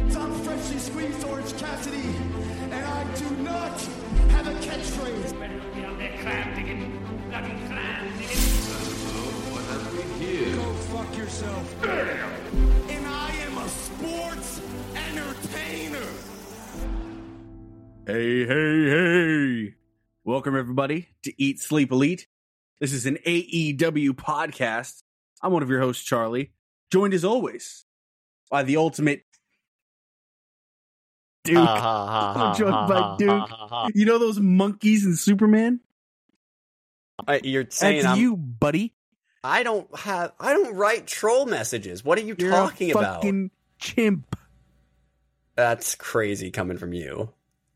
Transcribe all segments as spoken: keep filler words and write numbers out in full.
I'm freshly squeezed Orange Cassidy, and I do not have a catchphrase. What have we here? Go fuck yourself. And I am a sports entertainer. Hey, hey, hey. Welcome, everybody, to Eat, Sleep, Elite. This is an A E W podcast. I'm one of your hosts, Charlie, joined as always by the ultimate Duke. Ha, ha, ha, I'm ha, joined ha, by ha, Duke. ha, ha, ha. You know those monkeys in Superman? Uh, You're saying That's I'm, you, buddy. I don't have. I don't write troll messages. What are you You're talking a about? fucking chimp. That's crazy coming from you.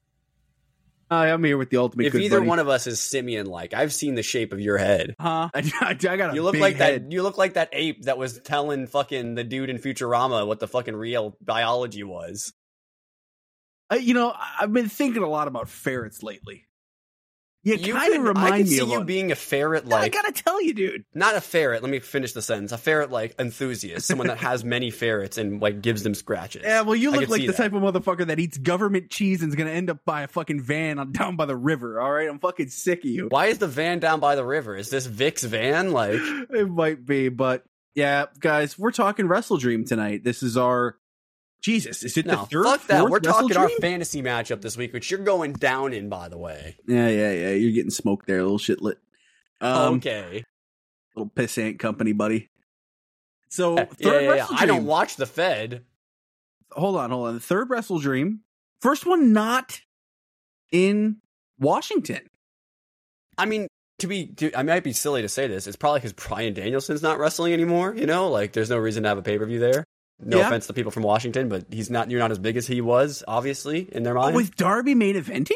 Hi, I'm here with the ultimate If good either buddy. one of us is simian-like, I've seen the shape of your head. Huh? I, I, I got a You look big like head. that. You look like that ape that was telling fucking the dude in Futurama what the fucking real biology was. Uh, you know, I- I've been thinking a lot about ferrets lately. You, You kind of could- remind I can me see of you one. being a ferret I like. gotta tell you, dude. Not a ferret. Let me finish the sentence. A ferret like enthusiast, someone that has many ferrets and like gives them scratches. Yeah, well, you I look could like see the that. type of motherfucker that eats government cheese and is gonna end up by a fucking van on down by the river. All right, I'm fucking sick of you. Why is the van down by the river? Is this Vic's van? Like, It might be, but yeah, guys, we're talking Wrestle Dream tonight. This is our Jesus. Is it no, the third? fuck that. fourth We're Wrestle talking our Dream? fantasy matchup this week, which you're going down in, by the way. Yeah, yeah, yeah. You're getting smoked there, little shitlet. Um, okay. Little pissant company, buddy. So Yeah, third yeah, yeah. Wrestle I Dream. don't watch the Fed. Hold on, hold on. The third Wrestle Dream, first one not in Washington. I mean, to be, to, I might be silly to say this. It's probably because Bryan Danielson's not wrestling anymore. You know, like there's no reason to have a pay per view there. No Yeah. offense to people from Washington, but he's not. You're not as big as he was, obviously, in their mind. With Darby main eventing?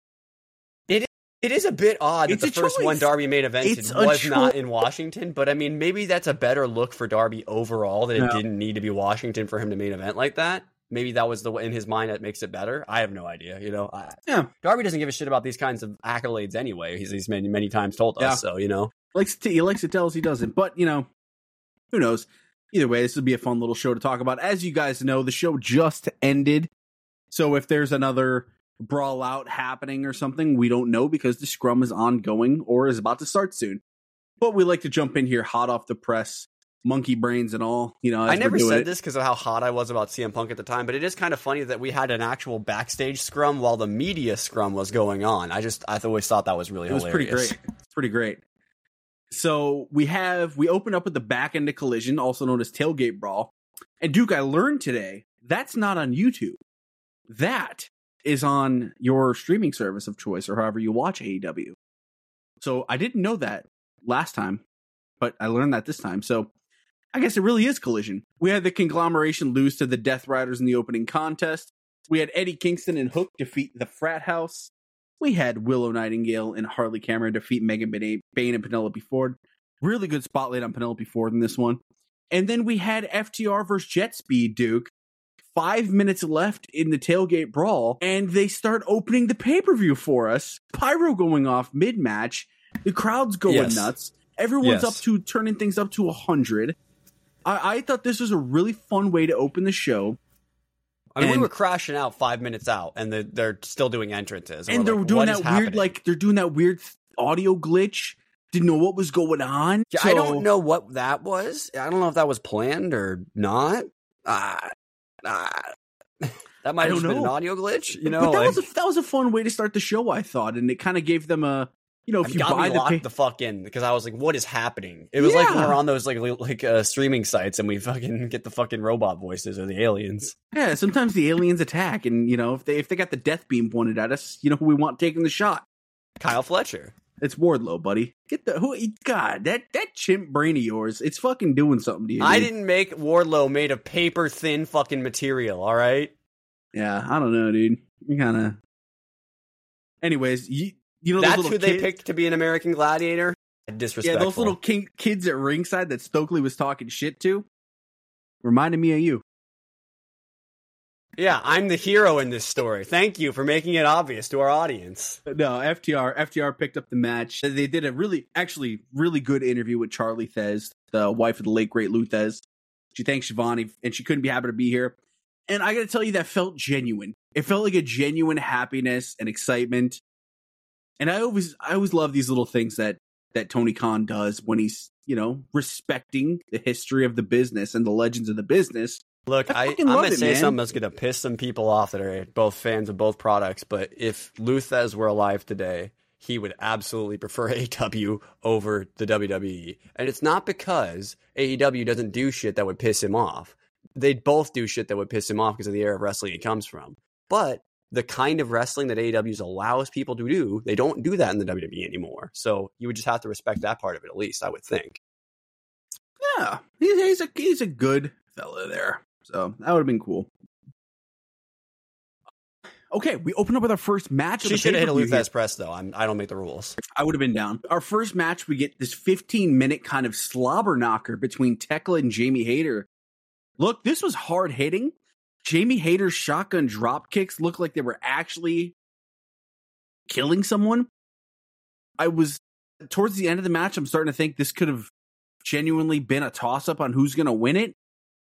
It is a bit odd It's that a the first choice. one Darby made evented It's a was cho- not in Washington, but I mean, maybe that's a better look for Darby overall that it No. didn't need to be Washington for him to main event like that. Maybe that was the in his mind that makes it better. I have no idea. You know, I, Yeah. Darby doesn't give a shit about these kinds of accolades anyway. He's, he's many many times told us. Yeah. So you know, Likes to, he likes to tell us he doesn't, but you know, who knows? Either way, this would be a fun little show to talk about. As you guys know, the show just ended, so if there's another brawl out happening or something, we don't know because the scrum is ongoing or is about to start soon. But we like to jump in here hot off the press, monkey brains and all. You know, as I never we're doing said it. this because of how hot I was about C M Punk at the time, but it is kind of funny that we had an actual backstage scrum while the media scrum was going on. I just I always thought that was really It was hilarious. pretty great. It's pretty great. So we have we open up with the back end of Collision, also known as Tailgate Brawl. And Duke, I learned today that's not on YouTube. That is on your streaming service of choice, or however you watch A E W. So I didn't know that last time, but I learned that this time. So I guess it really is Collision. We had the conglomeration lose to the Death Riders in the opening contest. We had Eddie Kingston and Hook defeat the Frat House. We had Willow Nightingale and Harley Cameron defeat Megan Bane and Penelope Ford. Really good spotlight on Penelope Ford in this one. And then we had F T R versus Jet Speed, Duke. Five minutes left in the Tailgate Brawl, and they start opening the pay-per-view for us. Pyro going off mid-match. The crowd's going Yes. nuts. Everyone's Yes. up to turning things up to one hundred. I, I thought this was a really fun way to open the show. I mean, And- we were crashing out five minutes out, and the, they're still doing entrances. And we're they're like, doing what that is weird, happening? like, they're doing that weird audio glitch. Didn't know what was going on. Yeah, So- I don't know what that was. I don't know if that was planned or not. Uh, uh, that might I have don't just been an know. audio glitch. You know, but that like, was a, that was a fun way to start the show, I thought, and it kind of gave them a, you know, if it you got buy me the locked pay- the fuck in because I was like, "What is happening?" It was like when Yeah. we're on those like li- like uh, streaming sites and we fucking get the fucking robot voices or the aliens. yeah, sometimes the aliens attack, and you know, if they if they got the death beam pointed at us, you know who we want taking the shot. Kyle Fletcher. It's Wardlow, buddy. Get the who? God, that that chimp brain of yours, it's fucking doing something to you. I dude. didn't make Wardlow made of paper thin fucking material. All right. Yeah, I don't know, dude. You kind of. Anyways, you you know those That's little who they kid- picked to be an American Gladiator. Yeah, Disrespectful. those little king- kids at ringside that Stokely was talking shit to reminded me of you. Yeah, I'm the hero in this story. Thank you for making it obvious to our audience. No, F T R. F T R picked up the match. They did a really, actually, really good interview with Charlie Thez, the wife of the late great Lou Thez. She thanked Shivani, and she couldn't be happy to be here. And I got to tell you, that felt genuine. It felt like a genuine happiness and excitement. And I always, I always love these little things that, that Tony Khan does when he's, you know, respecting the history of the business and the legends of the business. Look, I, I'm going to say man. something that's going to piss some people off that are both fans of both products. But if Luthez were alive today, he would absolutely prefer A E W over the W W E. And it's not because A E W doesn't do shit that would piss him off. They both do shit that would piss him off because of the era of wrestling he comes from. But the kind of wrestling that A E W allows people to do, they don't do that in the W W E anymore. So you would just have to respect that part of it, at least, I would think. Yeah, he's, he's, a, he's a good fella there. So that would have been cool. Okay, we open up with our first match. She should have hit a Luthez press, though. I'm, I don't make the rules. I would have been down. Our first match, we get this fifteen-minute kind of slobber knocker between Tekla and Jamie Hayter. Look, this was hard hitting. Jamie Hayter's shotgun drop kicks looked like they were actually killing someone. I was, towards the end of the match, I'm starting to think this could have genuinely been a toss-up on who's going to win it.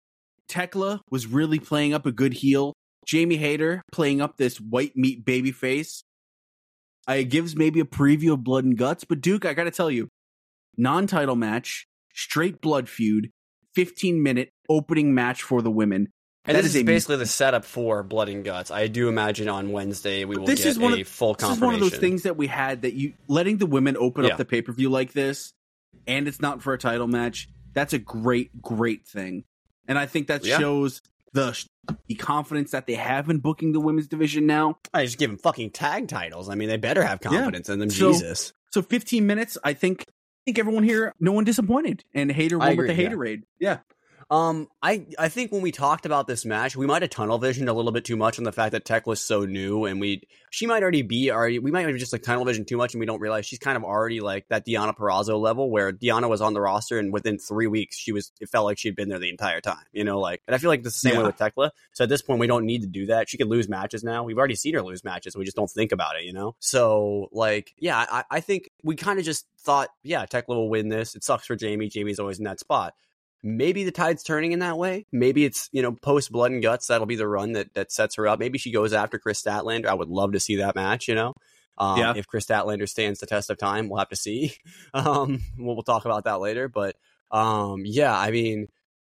Tekla was really playing up a good heel. Jamie Hayter playing up this white meat baby face. Uh, it gives maybe a preview of Blood and Guts, but Duke, I gotta tell you, non-title match, straight blood feud, fifteen minute opening match for the women. And that this is, is basically the setup for Blood and Guts. I do imagine on Wednesday we will this get is one a of, full confirmation. This is one of those things that we had that you letting the women open yeah. up the pay-per-view like this, and it's not for a title match. That's a great, great thing. And I think that yeah. shows the, the confidence that they have in booking the women's division now. I just give them fucking tag titles. I mean, they better have confidence yeah. in them. So, Jesus. So fifteen minutes, I think I think everyone here, no one disappointed. And Hayter won with the Haterade. Yeah. Um, I, I think when we talked about this match, we might have tunnel visioned a little bit too much on the fact that Tekla was so new, and we she might already be already we might have just like tunnel vision too much, and we don't realize she's kind of already like that Deonna Purrazzo level where Deonna was on the roster, and within three weeks she was it felt like she'd been there the entire time, you know, like. And I feel like the same yeah. way with Tekla. So at this point, we don't need to do that. She could lose matches now. We've already seen her lose matches. We just don't think about it, you know. So like, yeah, I, I think we kind of just thought, yeah, Tekla will win this. It sucks for Jamie. Jamie's always in that spot. Maybe the tide's turning in that way. Maybe it's, you know, post Blood and Guts. That'll be the run that, that sets her up. Maybe she goes after Chris Statlander. I would love to see that match, you know. Um, yeah. If Chris Statlander stands the test of time, we'll have to see. Um, we'll, we'll talk about that later. But um, yeah, I mean,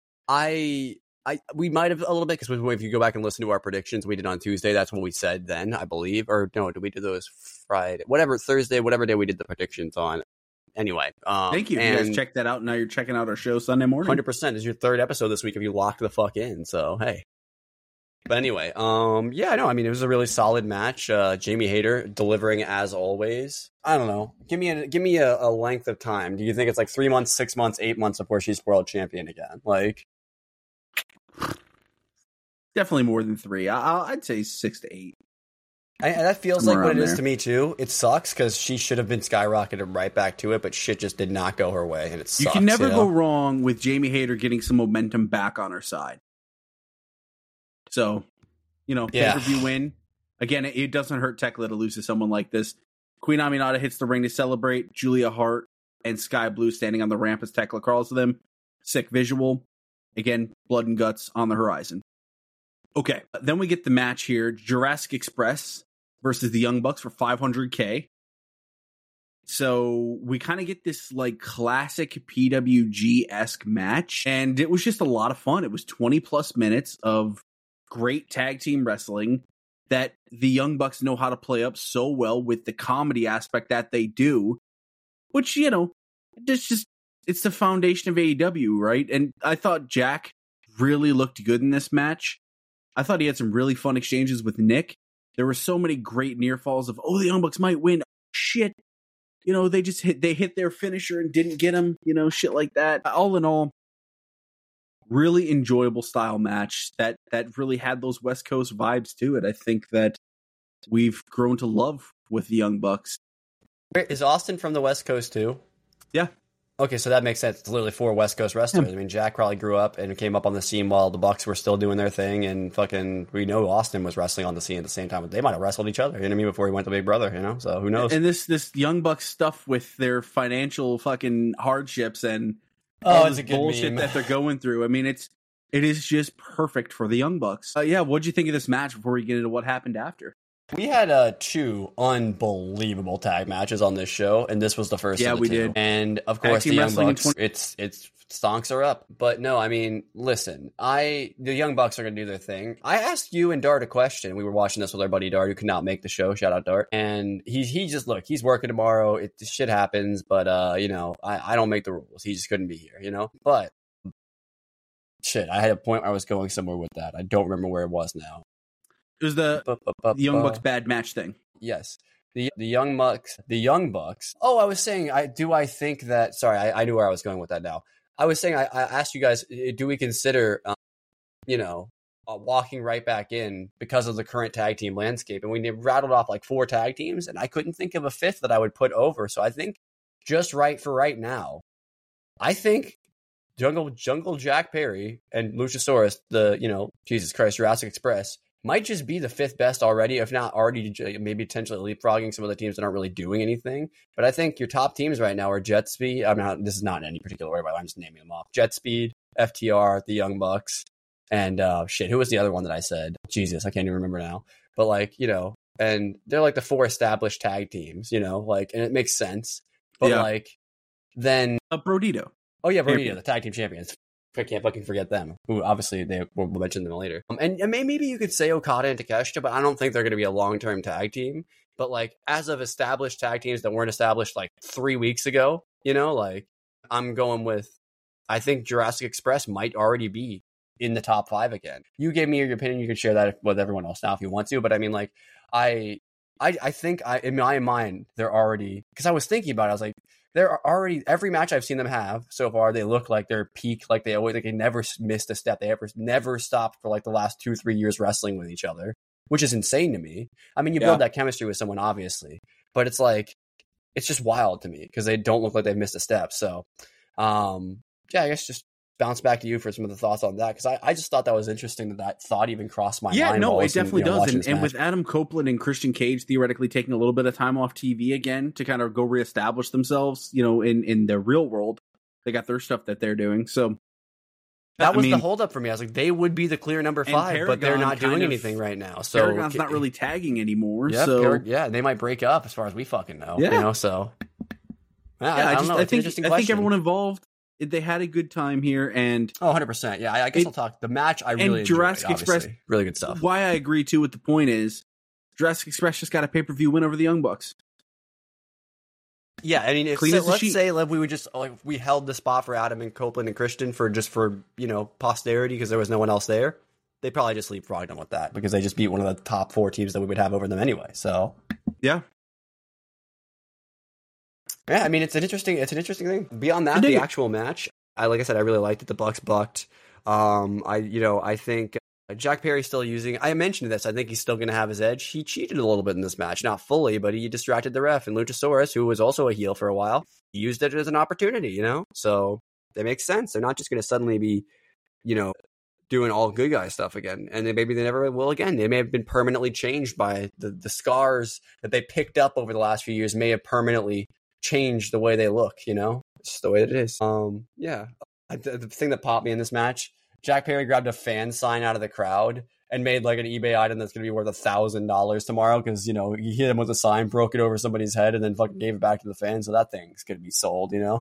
I, I we might have a little bit because if you go back and listen to our predictions we did on Tuesday, that's what we said then, I believe. Or no, did we do those Friday? Whatever, Thursday, whatever day we did the predictions on. Anyway, um, thank you. You guys check that out. Now you're checking out our show Sunday morning. one hundred percent is your third episode this week if you locked the fuck in. So, hey. But anyway, um, yeah, no, I mean, it was a really solid match. Uh, Jamie Hayter delivering as always. I don't know. Give me a give me a, a length of time. Do you think it's like three months, six months, eight months before she's world champion again? Like, definitely more than three. I, I'd say six to eight. I, that feels like what it is to me too. It sucks because she should have been skyrocketed right back to it, but shit just did not go her way, and it sucks. You can never you know? go wrong with Jamie Hayter getting some momentum back on her side. So, you know, yeah. pay-per-view win. Again, it, it doesn't hurt Tekla to lose to someone like this. Queen Aminata hits the ring to celebrate. Julia Hart and Sky Blue standing on the ramp as Tekla crawls to them. Sick visual. Again, Blood and Guts on the horizon. Okay, then we get the match here. Jurassic Express versus the Young Bucks for five hundred K. So we kind of get this like classic P W G-esque match, and it was just a lot of fun. It was twenty plus minutes of great tag team wrestling that the Young Bucks know how to play up so well with the comedy aspect that they do, which, you know, it's just, it's the foundation of A E W, right? And I thought Jack really looked good in this match. I thought he had some really fun exchanges with Nick. There were so many great near falls of, oh, the Young Bucks might win. Shit. You know, they just hit, they hit their finisher and didn't get him, you know, shit like that. All in all, really enjoyable style match that, that really had those West Coast vibes to it. I think that we've grown to love with the Young Bucks. Is Austin from the West Coast too? Yeah. Okay, so that makes sense. It's literally four West Coast wrestlers. Yeah. I mean, Jack probably grew up and came up on the scene while the Bucks were still doing their thing, and fucking, we know Austin was wrestling on the scene at the same time. They might have wrestled each other, you know what I mean, before he went to Big Brother, you know? So who knows? And this this Young Bucks stuff with their financial fucking hardships and oh, all it's this a good bullshit meme. that they're going through. I mean, it's It is just perfect for the Young Bucks. Uh, yeah, what'd you think of this match before we get into what happened after? We had uh, two unbelievable tag matches on this show, and this was the first. Yeah, of the we two. did. And of course, the Young Bucks. twenty- it's it's stonks are up, but no, I mean, listen, I the Young Bucks are gonna do their thing. I asked you and Dart a question. We were watching this with our buddy Dart, who could not make the show. Shout out Dart. And he he just look, he's working tomorrow. It shit happens, but uh, you know, I I don't make the rules. He just couldn't be here, you know. But shit, I had a point where I was going somewhere with that. I don't remember where it was now. It was the, the Young Bucks bad match thing. Yes. The the Young Bucks, the Young Bucks. Oh, I was saying, I do I think that, sorry, I, I knew where I was going with that now. I was saying, I, I asked you guys, do we consider, um, you know, uh, walking right back in because of the current tag team landscape? And we rattled off like four tag teams, and I couldn't think of a fifth that I would put over. So I think just right for right now, I think Jungle Jungle Jack Perry and Luchasaurus, the, you know, Jesus Christ, Jurassic Express, might just be the fifth best already, if not already maybe potentially leapfrogging some of the teams that aren't really doing anything. But I think your top teams right now are Jet Speed. I'm not, this is not in any particular order, but I'm just naming them off. Jet Speed, F T R, the Young Bucks, and uh, shit, who was the other one that I said? Jesus, I can't even remember now. But like, you know, and they're like the four established tag teams, you know, like, and it makes sense. But yeah. like, then... Uh, Brodito. Oh yeah, Brodito, the tag team champions. I can't fucking forget them. Who obviously they will mention them later. Um, and, and maybe you could say Okada and Takeshita, but I don't think they're going to be a long term tag team. But like, as of established tag teams that weren't established like three weeks ago, you know, like I'm going with. I think Jurassic Express might already be in the top five again. You gave me your opinion. You can share that with everyone else now if you want to. But I mean, like, I, I, I think I in my mind they're already, because I was thinking about it. I was like, they're already, every match I've seen them have so far, they look like they're peak, like they always, like they never missed a step. They ever never stopped for like the last two, three years wrestling with each other, which is insane to me. I mean, you yeah. build that chemistry with someone, obviously, but it's like, it's just wild to me because they don't look like they've missed a step. So, um, yeah, I guess just bounce back to you for some of the thoughts on that, because I, I just thought that was interesting that that thought even crossed my yeah, mind. Yeah, no, it listening, definitely you know, does. And, and with Adam Copeland and Christian Cage theoretically taking a little bit of time off T V again to kind of go reestablish themselves, you know, in, in the real world, they got their stuff that they're doing. So that was I mean, the holdup for me. I was like, they would be the clear number five, Paragon, but they're not doing anything right now. So Paragon's not really tagging anymore. Yeah, so Parag- yeah, they might break up as far as we fucking know. Yeah. You know, so yeah, I, I, I, just, know. I think I think everyone involved, they had a good time here, and oh, one hundred percent. Yeah, I, I guess it, I'll talk the match. I really and Jurassic enjoyed, Express, really good stuff. Why I agree too with the point is Jurassic Express just got a pay per view win over the Young Bucks. Yeah, I mean, if, so, let's sheet. say like, we would just like we held the spot for Adam and Copeland and Christian for just for you know posterity because there was no one else there. They probably just leapfrogged them with that because they just beat one of the top four teams that we would have over them anyway. So yeah. Yeah, I mean it's an interesting it's an interesting thing. Beyond that, the actual match, I like I said, I really liked it. The Bucks bucked. Um, I you know I think Jack Perry's still using. I mentioned this. I think he's still going to have his edge. He cheated a little bit in this match, not fully, but he distracted the ref. And Luchasaurus, who was also a heel for a while, he used it as an opportunity. You know, so that makes sense. They're not just going to suddenly be, you know, doing all good guy stuff again, and they, maybe they never will again. They may have been permanently changed by the the scars that they picked up over the last few years. May have permanently change the way they look, you know, it's just the way it is. Um, yeah. I, the, the thing that popped me in this match, Jack Perry grabbed a fan sign out of the crowd and made like an eBay item that's going to be worth a thousand dollars tomorrow. Cause you know, he hit him with a sign, broke it over somebody's head and then fucking gave it back to the fans. So that thing's going to be sold, you know?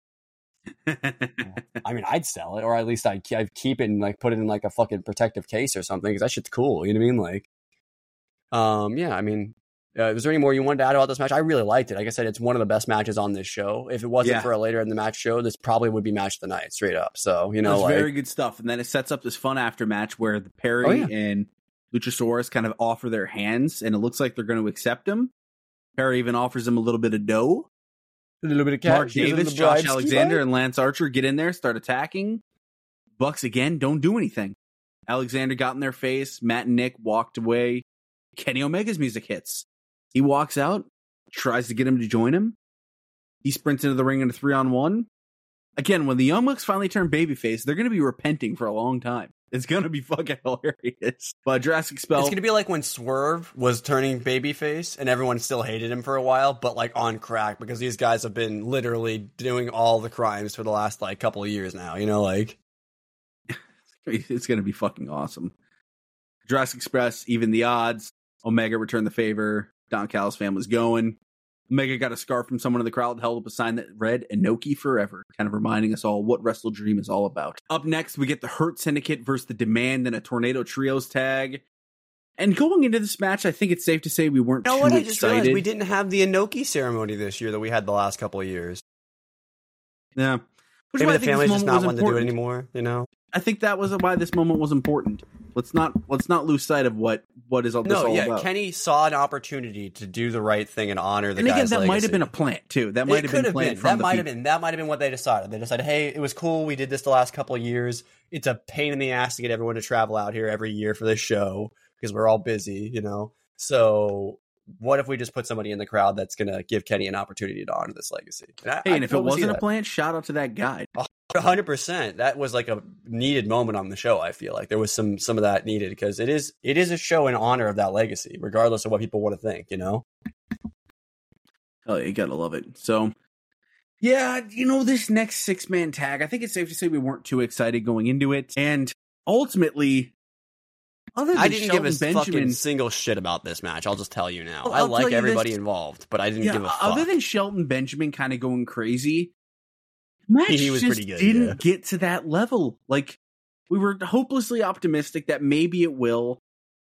I mean, I'd sell it, or at least I'd, I'd keep it and like put it in like a fucking protective case or something. Cause that shit's cool. You know what I mean? Like, um, yeah, I mean, Uh, was there any more you wanted to add about this match? I really liked it. Like I said, it's one of the best matches on this show. If it wasn't yeah. for a later in the match show, this probably would be match of the night, straight up. So, you know, it's like, very good stuff. And then it sets up this fun after match where the Perry oh, yeah. and Luchasaurus kind of offer their hands, and it looks like they're going to accept him. Perry even offers him a little bit of dough. A little bit of cash. Mark Davis, Josh Alexander, and Lance Archer get in there, start attacking. Bucks again don't do anything. Alexander got in their face. Matt and Nick walked away. Kenny Omega's music hits. He walks out, tries to get him to join him. He sprints into the ring in a three-on-one. Again, when the Young Bucks finally turn babyface, they're going to be repenting for a long time. It's going to be fucking hilarious. But Jurassic Spell... It's going to be like when Swerve was turning babyface and everyone still hated him for a while, but like on crack, because these guys have been literally doing all the crimes for the last like couple of years now, you know, like... It's going to be fucking awesome. Jurassic Express, even the odds. Omega returned the favor. Don Callis fan was going. Omega got a scarf from someone in the crowd, held up a sign that read Inoki Forever, kind of reminding us all what Wrestle Dream is all about. Up next, we get the Hurt Syndicate versus the Demand in a Tornado Trios tag. And going into this match, I think it's safe to say we weren't you know too what? I just excited. realized we didn't have the Inoki ceremony this year that we had the last couple of years. Yeah. Which Maybe is why the I think family's this just moment not was wanting to do it important. anymore, you know? I think that was why this moment was important. Let's not let's not lose sight of what what is all this No, all yeah, about. Kenny saw an opportunity to do the right thing and honor the and again, guy's that legacy. might have been a plant too. That might It have could been have planned been. from That the might have people. been. That might have been what they decided. They decided, hey, it was cool. We did this the last couple of years. It's a pain in the ass to get everyone to travel out here every year for this show because we're all busy, you know. So what if we just put somebody in the crowd that's going to give Kenny an opportunity to honor this legacy? And I, Hey, I and if it totally see wasn't a that. plant, shout out to that guy. one hundred percent. That was like a needed moment on the show. I feel like there was some some of that needed because it is it is a show in honor of that legacy, regardless of what people want to think. You know. Oh, you gotta love it. So, yeah, you know, this next six man tag, I think it's safe to say we weren't too excited going into it, and ultimately, other than I didn't Shelton give a Benjamin, fucking single shit about this match. I'll just tell you now. Well, I I'll like tell you everybody this- involved, but I didn't yeah, give a fuck. other than Shelton Benjamin kind of going crazy, match He was just pretty good, didn't yeah. get to that level. Like, we were hopelessly optimistic that maybe it will.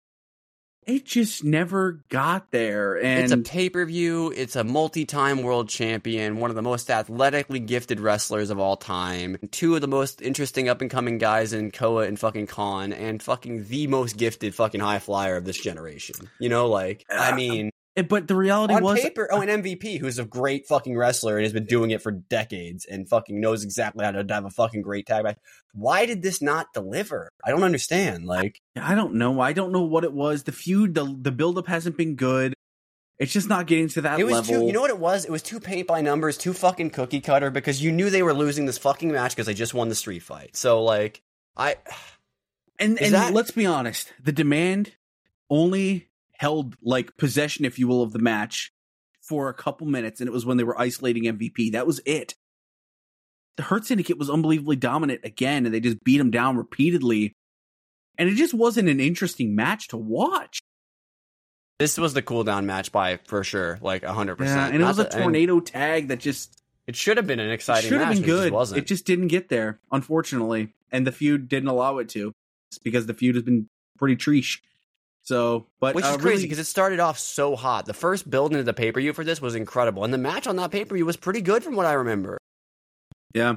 It just never got there, and It's a pay-per-view. It's a multi-time world champion, one of the most athletically gifted wrestlers of all time, two of the most interesting up-and-coming guys in Koa and fucking Khan, and fucking the most gifted fucking high flyer of this generation. You know, like, I mean, but the reality on was, paper, oh, an M V P who's a great fucking wrestler and has been doing it for decades and fucking knows exactly how to have a fucking great tag match. Why did this not deliver? I don't understand. Like, I don't know. I don't know what it was. The feud, the the buildup hasn't been good. It's just not getting to that it was level. too, you know what it was? It was too paint by numbers, too fucking cookie cutter because you knew they were losing this fucking match because they just won the street fight. So, like, I. and is and that- let's be honest, the Demand only held like possession, if you will, of the match for a couple minutes, and it was when they were isolating M V P. That was it. The Hurt Syndicate was unbelievably dominant again, and they just beat him down repeatedly. And it just wasn't an interesting match to watch. This was the cool down match by for sure, like one hundred Yeah, percent. and it was a Not that- and tornado tag that just It should have been an exciting should have match, been but it good. just wasn't. It just didn't get there, unfortunately. And the feud didn't allow it to. It's because the feud has been pretty treesh. So, but Which uh, is crazy really- because it started off so hot. The first build into the pay per view for this was incredible, and the match on that pay per view was pretty good from what I remember. Yeah.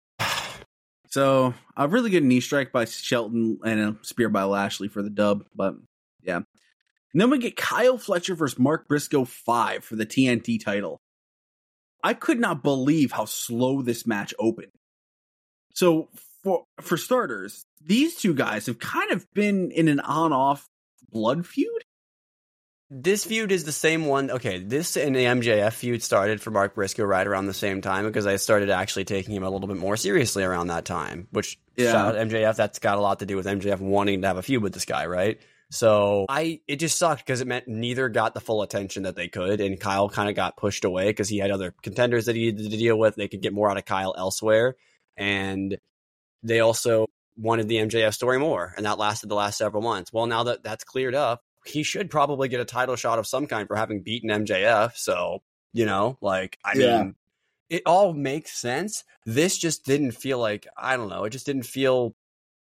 So, a really good knee strike by Shelton and a spear by Lashley for the dub. But, yeah. And then we get Kyle Fletcher versus Mark Briscoe five for the T N T title. I could not believe how slow this match opened. So, for for starters, these two guys have kind of been in an on-off blood feud. This feud is the same one. Okay, this and the M J F feud started for Mark Briscoe right around the same time because I started actually taking him a little bit more seriously around that time. Which, Yeah. shout out M J F, that's got a lot to do with M J F wanting to have a feud with this guy, right? So I, it just sucked because it meant neither got the full attention that they could, and Kyle kind of got pushed away because he had other contenders that he needed to deal with. They could get more out of Kyle elsewhere, and they also wanted the M J F story more, and that lasted the last several months. Well, now that that's cleared up, he should probably get a title shot of some kind for having beaten M J F. So, you know, like, I Yeah. mean, it all makes sense. This just didn't feel like, I don't know, it just didn't feel,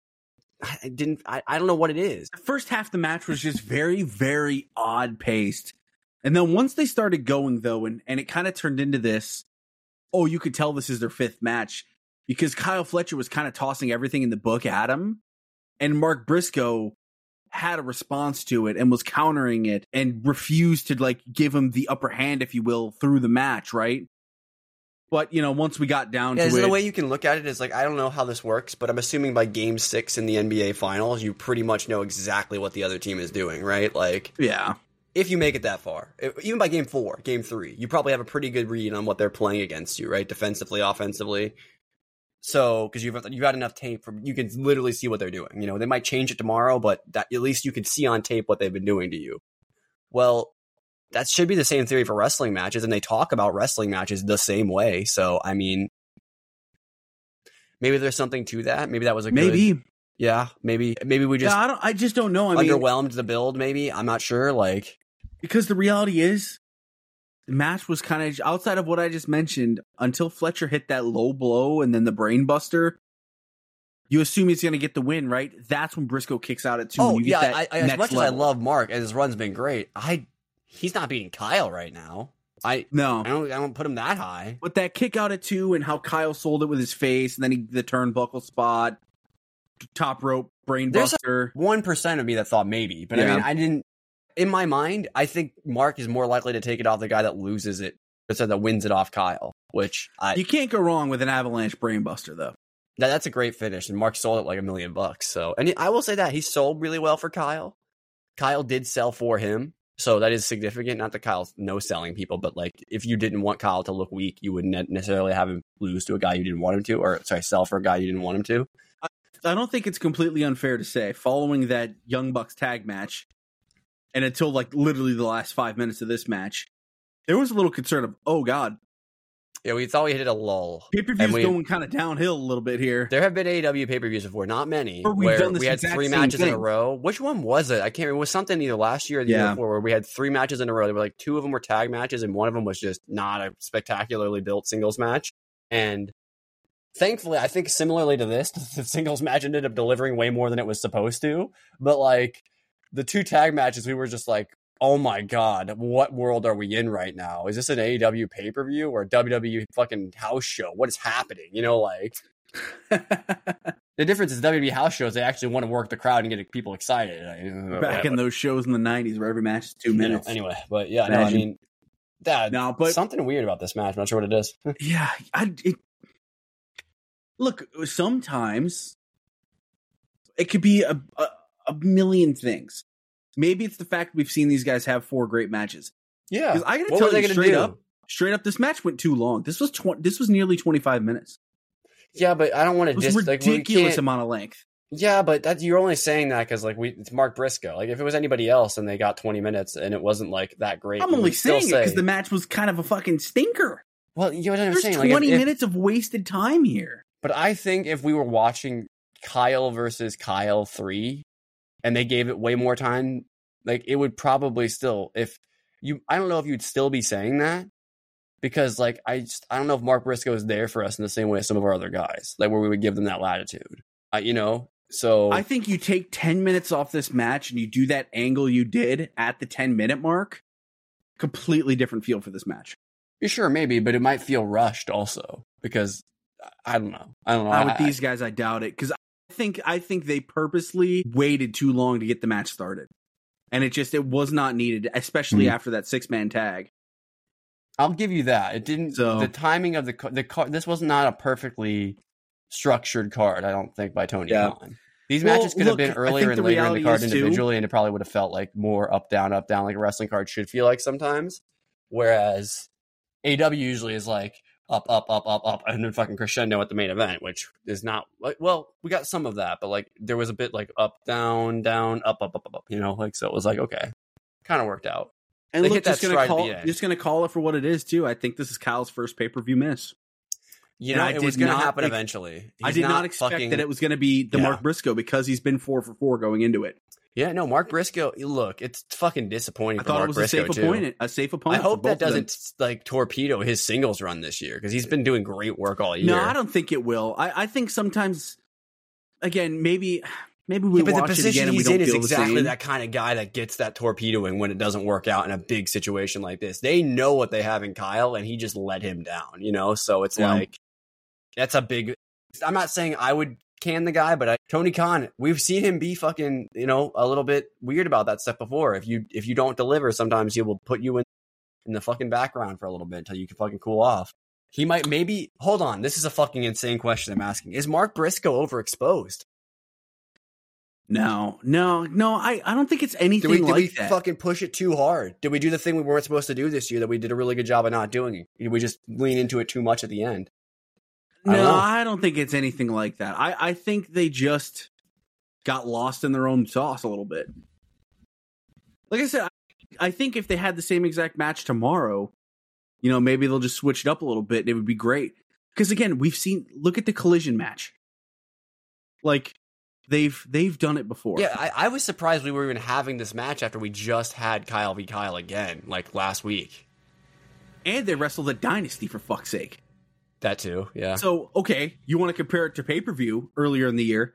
it didn't, I, I don't know what it is. The first half of the match was just very, very odd paced. And then once they started going, though, and, and it kind of turned into this, oh, you could tell this is their fifth match because Kyle Fletcher was kind of tossing everything in the book at him. And Mark Briscoe had a response to it and was countering it and refused to like give him the upper hand, if you will, through the match, right? But, you know, once we got down Yeah, to is it, the way you can look at it is like, I don't know how this works, but I'm assuming by game six in the N B A finals, you pretty much know exactly what the other team is doing, right? Like, yeah. if you make it that far, even by game four, game three, you probably have a pretty good read on what they're playing against you, right? Defensively, offensively. So, because you've you've got enough tape from, you can literally see what they're doing. You know, they might change it tomorrow, but that at least you can see on tape what they've been doing to you. Well, that should be the same theory for wrestling matches, and they talk about wrestling matches the same way. So, I mean, maybe there's something to that. Maybe that was a Maybe. good Yeah, maybe maybe we just yeah, I don't. I just don't know. I mean, underwhelmed the build. Maybe I'm not sure. Like because the reality is, the match was kind of outside of what I just mentioned until Fletcher hit that low blow and then the brain buster. You assume he's going to get the win, right? That's when Briscoe kicks out at two. oh you yeah, get I, that I, as next much level. as I love Mark and his run's been great, I he's not beating Kyle right now. I no, I don't I don't put him that high. but that kick out at two and how Kyle sold it with his face, and then he, the turnbuckle spot, top rope brain There's buster. One percent of me that thought maybe, but I Yeah. mean, I didn't. In my mind, I think Mark is more likely to take it off the guy that loses it instead that wins it off Kyle. Which I You can't go wrong with an avalanche brain buster, though. that, that's a great finish, and Mark sold it like a million bucks. So, and he, I will say that he sold really well for Kyle. Kyle did sell for him, so that is significant. Not that Kyle's no selling people, but like if you didn't want Kyle to look weak, you wouldn't necessarily have him lose to a guy you didn't want him to, or sorry, sell for a guy you didn't want him to. I don't think it's completely unfair to say, following that Young Bucks tag match, and until like literally the last five minutes of this match, there was a little concern of, oh god, Yeah, we thought we hit a lull. pay per And view's we- going kind of downhill a little bit here. There have been A E W pay-per-views before, not many, Or we've where done this we had exact three same matches in a thing. row. Which one was it? I can't remember. It was something either last year or the year Yeah. before where we had three matches in a row. There were like two of them were tag matches and one of them was just not a spectacularly built singles match. And thankfully, I think similarly to this, the singles match ended up delivering way more than it was supposed to. But like the two tag matches, we were just like, oh my god, what world are we in right now? Is this an A E W pay-per-view or a W W E fucking house show? What is happening? You know, like the difference is W W E house shows, they actually want to work the crowd and get people excited. Back in those shows in the nineties where every match is two You know, minutes. anyway, but yeah, no, I Imagine. mean, that No, but- something weird about this match. I'm not sure what it is. Yeah, I it, look. Sometimes it could be a, a a million things. Maybe it's the fact we've seen these guys have four great matches. Yeah, 'Cause I gotta what tell were they you gonna straight do? up, straight up, this match went too long. This was tw- this was nearly twenty five minutes. Yeah, but I don't want It to was just like we ridiculous can't- amount of length. Yeah, but that you're only saying that because like we it's Mark Briscoe. Like if it was anybody else and they got twenty minutes and it wasn't like that great, I'm we only would still saying it because say- the match was kind of a fucking stinker. well, you know what I'm There's saying. Like, if- twenty if- minutes of wasted time here. But I think if we were watching Kyle versus Kyle three and they gave it way more time, like it would probably still, if you, I don't know if you'd still be saying that because like, I just, I don't know if Mark Briscoe is there for us in the same way as some of our other guys, like where we would give them that latitude, uh, you know? So I think you take ten minutes off this match and you do that angle you did at the ten minute mark. Completely different feel for this match. you're sure maybe, but it might feel rushed also because I don't know. I don't know. Uh, with I- these guys, I doubt it because I think I think they purposely waited too long to get the match started, and it just it was not needed, especially Mhm. after that six man tag. I'll give you that. It didn't. So- the timing of the ca- the card. This was not a perfectly structured card. I don't think by Tony Yeah. Khan. These Well, matches could look, have been I earlier think and the later in the reality card is, too- individually, and it probably would have felt like more up down up down like a wrestling card should feel like sometimes. Whereas A E W usually is like up up up up up and then fucking crescendo at the main event, which is not like well we got some of that, but like there was a bit like up down down up up up up up. You know, like so it was like okay, kind of worked out. And They look, hit that just gonna stride at call the end. just gonna call it for what it is too. I think this is Kyle's first pay per view miss. You And know, I it was did going to not happen ex- eventually. I He's did not, expect fucking- that it was going to be the Yeah. Mark Briscoe because he's been four for four going into it. Yeah, no, Mark Briscoe. Look, it's fucking disappointing I for thought Mark it was Briscoe a safe too. opponent. A safe I opponent. hope for that both of them. doesn't like torpedo his singles run this year because he's been doing great work all year. No, I don't think it will. I, I think sometimes, again, maybe maybe we Yeah, but the watch it position again and we he's don't in is feel exactly the same. that kind of guy that gets that torpedoing when it doesn't work out in a big situation like this. They know what they have in Kyle, and he just let him down. You know, so it's Yeah. like that's a big. I'm not saying I would can the guy, but I, Tony Khan, we've seen him be fucking, you know, a little bit weird about that stuff before. If you if you don't deliver, sometimes he will put you in in the fucking background for a little bit until you can fucking cool off. He might maybe hold on. This is a fucking insane question I'm asking. Is Mark Briscoe overexposed? No, no, no. I, I don't think it's anything Did we, did like we that. fucking push it too hard? Did we do the thing we weren't supposed to do this year that we did a really good job of not doing? Did we just lean into it too much at the end? I no, don't know. I don't think it's anything like that. I, I think they just got lost in their own sauce a little bit. Like I said, I, I think if they had the same exact match tomorrow, you know, maybe they'll just switch it up a little bit and it would be great. Because again, we've seen, look at the collision match. Like, They've they've done it before. Yeah, I, I was surprised we were even having this match after we just had Kyle v. Kyle again, like last week. And they wrestled at Dynasty, for fuck's sake. That too, yeah. So, okay, you want to compare it to pay-per-view earlier in the year.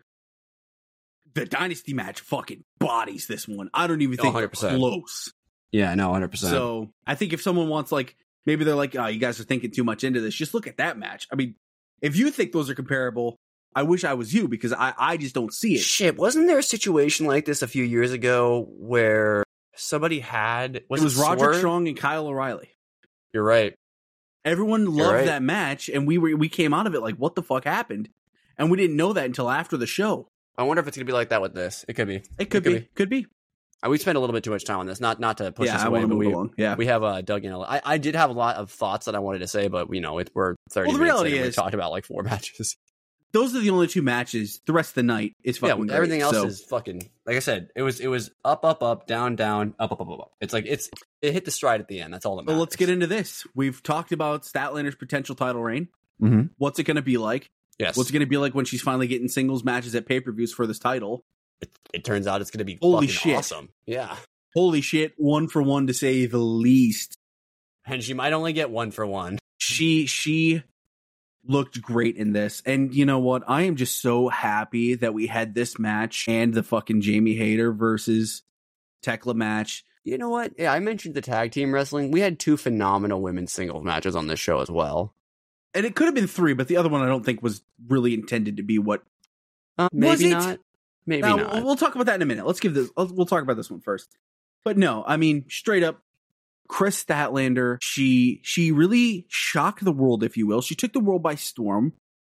The Dynasty match fucking bodies this one. I don't even think one hundred percent. they're close. Yeah, no, one hundred percent. So, I think if someone wants, like, maybe they're like, oh, you guys are thinking too much into this, just look at that match. I mean, if you think those are comparable, I wish I was you, because I, I just don't see it. Shit, wasn't there a situation like this a few years ago where somebody had... Was it was it Roderick Swerve? Strong and Kyle O'Reilly. You're right. Everyone loved right. that match, and we were we came out of it like, what the fuck happened? And we didn't know that until after the show. I wonder if it's going to be like that with this. It could be. It could, it could be. be. Could be. Uh, we spent a little bit too much time on this. Not not to push yeah, this I away, want to but move we, along. Yeah. we have uh, dug in a lot. I, I did have a lot of thoughts that I wanted to say, but, you know, it, we're thirty well, the minutes reality in and is, we talked about like four matches. Those are the only two matches. The rest of the night is fucking Yeah, great, everything else so. is fucking... Like I said, it was it was up, up, up, down, down, up, up, up, up, up. It's like, it's it hit the stride at the end. That's all that matters. Well, let's get into this. We've talked about Statlander's potential title reign. Mm-hmm. What's it going to be like? Yes. What's it going to be like when she's finally getting singles matches at pay-per-views for this title? It, it turns out it's going to be Holy fucking shit. awesome. Yeah. Holy shit, one for one to say the least. And she might only get one for one. She she looked great in this. And you know what? I am just so happy that we had this match and the fucking Jamie Hayter versus Tekla match. You know what? Yeah, I mentioned the tag team wrestling. We had two phenomenal women's singles matches on this show as well. And it could have been three, but the other one I don't think was really intended to be what. Uh, Was maybe it? not. Maybe Now, not. we'll talk about that in a minute. Let's give this. We'll talk about this one first. But no, I mean, straight up, Chris Statlander. She she really shocked the world, if you will. She took the world by storm.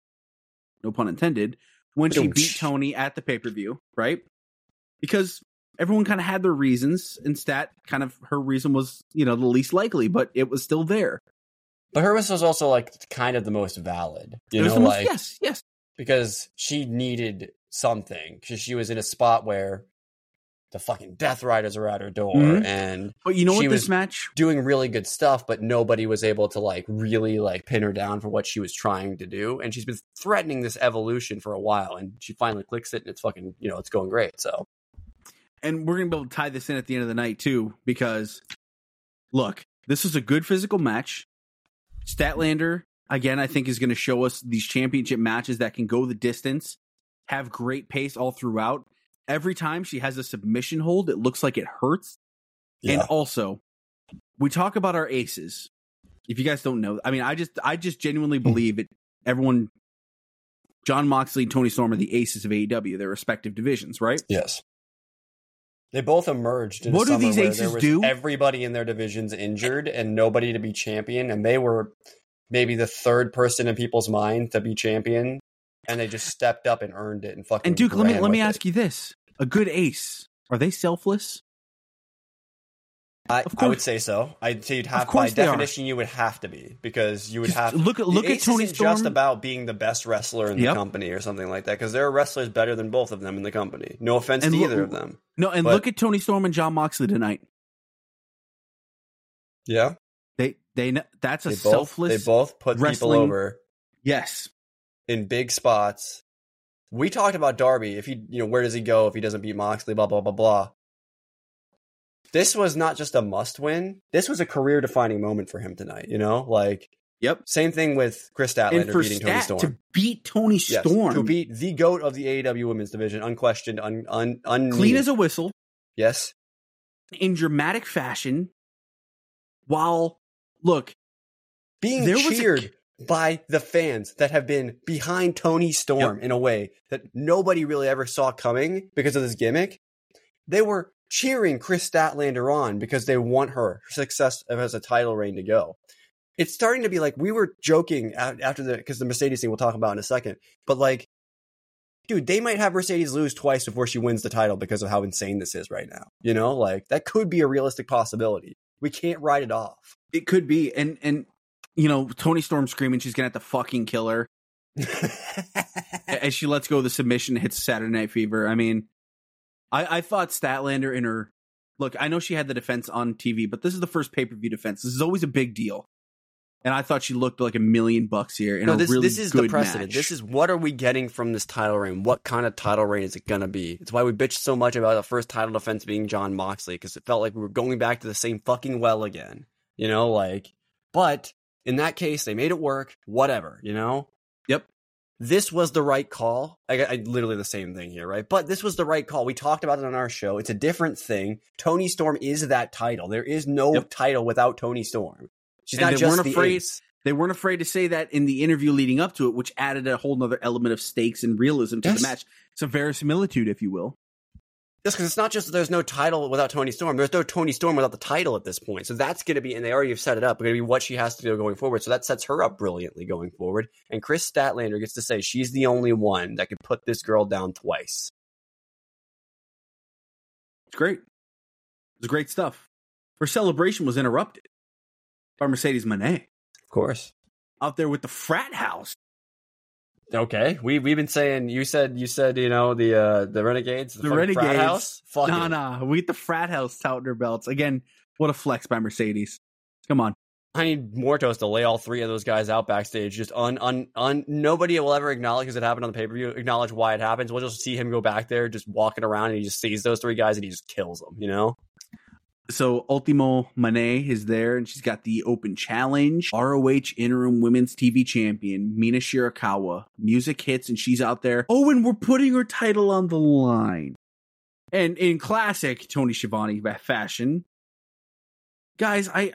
No pun intended. When she beat Tony at the pay per view, right? Because everyone kind of had their reasons, and Stat kind of her reason was, you know, the least likely, but it was still there. But hers was also like kind of the most valid. You It was know, the most- like yes, yes. because she needed something because she was in a spot where the fucking Death Riders are at her door, Mhm. and But you know she what? was This match. doing really good stuff, but nobody was able to like really like pin her down for what she was trying to do. And she's been threatening this evolution for a while, and she finally clicks it, and it's fucking, you know, it's going great. So And we're going to be able to tie this in at the end of the night, too, because, look, this is a good physical match. Statlander, again, I think is going to show us these championship matches that can go the distance, have great pace all throughout. Every time she has a submission hold, it looks like it hurts. Yeah. And also, we talk about our aces. If you guys don't know, I mean, I just I just genuinely believe it. Everyone, John Moxley and Tony Storm are the aces of A E W, their respective divisions, right? yes. They both emerged in What a do summer these where aces there was do? everybody in their divisions injured and nobody to be champion, and they were maybe the third person in people's mind to be champion, and they just stepped up and earned it and fucking. And Duke, let me ran let me with ask it. you this: a good ace, are they selfless? I, Of I would course- say so. I'd say you'd have, by course they are. definition, you would have to be, because you would Just have. look at- the look at Aces Tony is just Storm. about being the best wrestler in the Yep. company or something like that, because there are wrestlers better than both of them in the company. No offense And to look- either of them. No, and But- look at Tony Storm and John Moxley tonight. Yeah, They they kn- that's a they both selfless. they both put people wrestling- over Yes, in big spots. We talked about Darby. If he, you know, where does he go if he doesn't beat Moxley? Blah blah blah blah. This was not just a must win. This was a career defining moment for him tonight. You know, like yep. same thing with Chris And Statlander for beating Tony Stat Storm. to beat Tony Yes, Storm, to beat the GOAT of the A E W Women's Division, unquestioned, un, un, un clean as a whistle, yes, in dramatic fashion, while look, being There was a- cheered by the fans that have been behind Tony Storm in a way that nobody really ever saw coming because of this gimmick. They were cheering Chris Statlander on because they want her success as a title reign to go. It's starting to be like, we were joking a- after the, because the Mercedes thing we'll talk about in a second, but like, dude, they might have Mercedes lose twice before she wins the title because of how insane this is right now. You know, like that could be a realistic possibility. We can't write it off. it could be, and and you know, Tony Storm screaming she's gonna have to fucking kill her as she lets go of the submission, hits Saturday Night Fever. I mean, I, I thought Statlander in her look. I know she had the defense on T V, but this is the first pay per view defense. This is always a big deal. And I thought she looked like a million bucks here in no, a this, really this is good the precedent. match. This is what are we getting from this title reign? What kind of title reign is it going to be? It's why we bitched so much about the first title defense being Jon Moxley, because it felt like we were going back to the same fucking well again. You know, like, but in that case, they made it work. Whatever, you know? Yep. This was the right call. I, I literally the same thing here, right? But this was the right call. We talked about it on our show. It's a different thing. Toni Storm is that title. There is no Yep. title without Toni Storm. She's And not they just weren't the afraid- ace. They weren't afraid to say that in the interview leading up to it, which added a whole nother element of stakes and realism to Yes. the match. It's a verisimilitude, if you will. Just because it's not just that there's no title without Toni Storm. There's no Toni Storm without the title at this point. So that's going to be, and they already have set it up, going to be what she has to do going forward. So that sets her up brilliantly going forward. And Chris Statlander gets to say she's the only one that could put this girl down twice. It's great. It's great stuff. Her celebration was interrupted by Mercedes Moné Of course. out there with the frat house. Okay, we we've been saying. You said you said you know the uh, the Renegades, the, The fucking frat Renegades. house. Fuck Nah, it. nah. We get the frat house touting their belts. Again, what a flex by Mercedes. Come on. I need Mortos to lay all three of those guys out backstage. Just un un un. Nobody will ever acknowledge because it happened on the pay per view. Acknowledge why it happens. We'll just see him go back there, just walking around, and he just sees those three guys and he just kills them. You know. So Ultimo Moné is there, and she's got the open challenge. R O H interim women's T V champion, Mina Shirakawa. Music hits, and she's out there. Oh, and we're putting her title on the line. And in classic Tony Schiavone fashion, guys, I...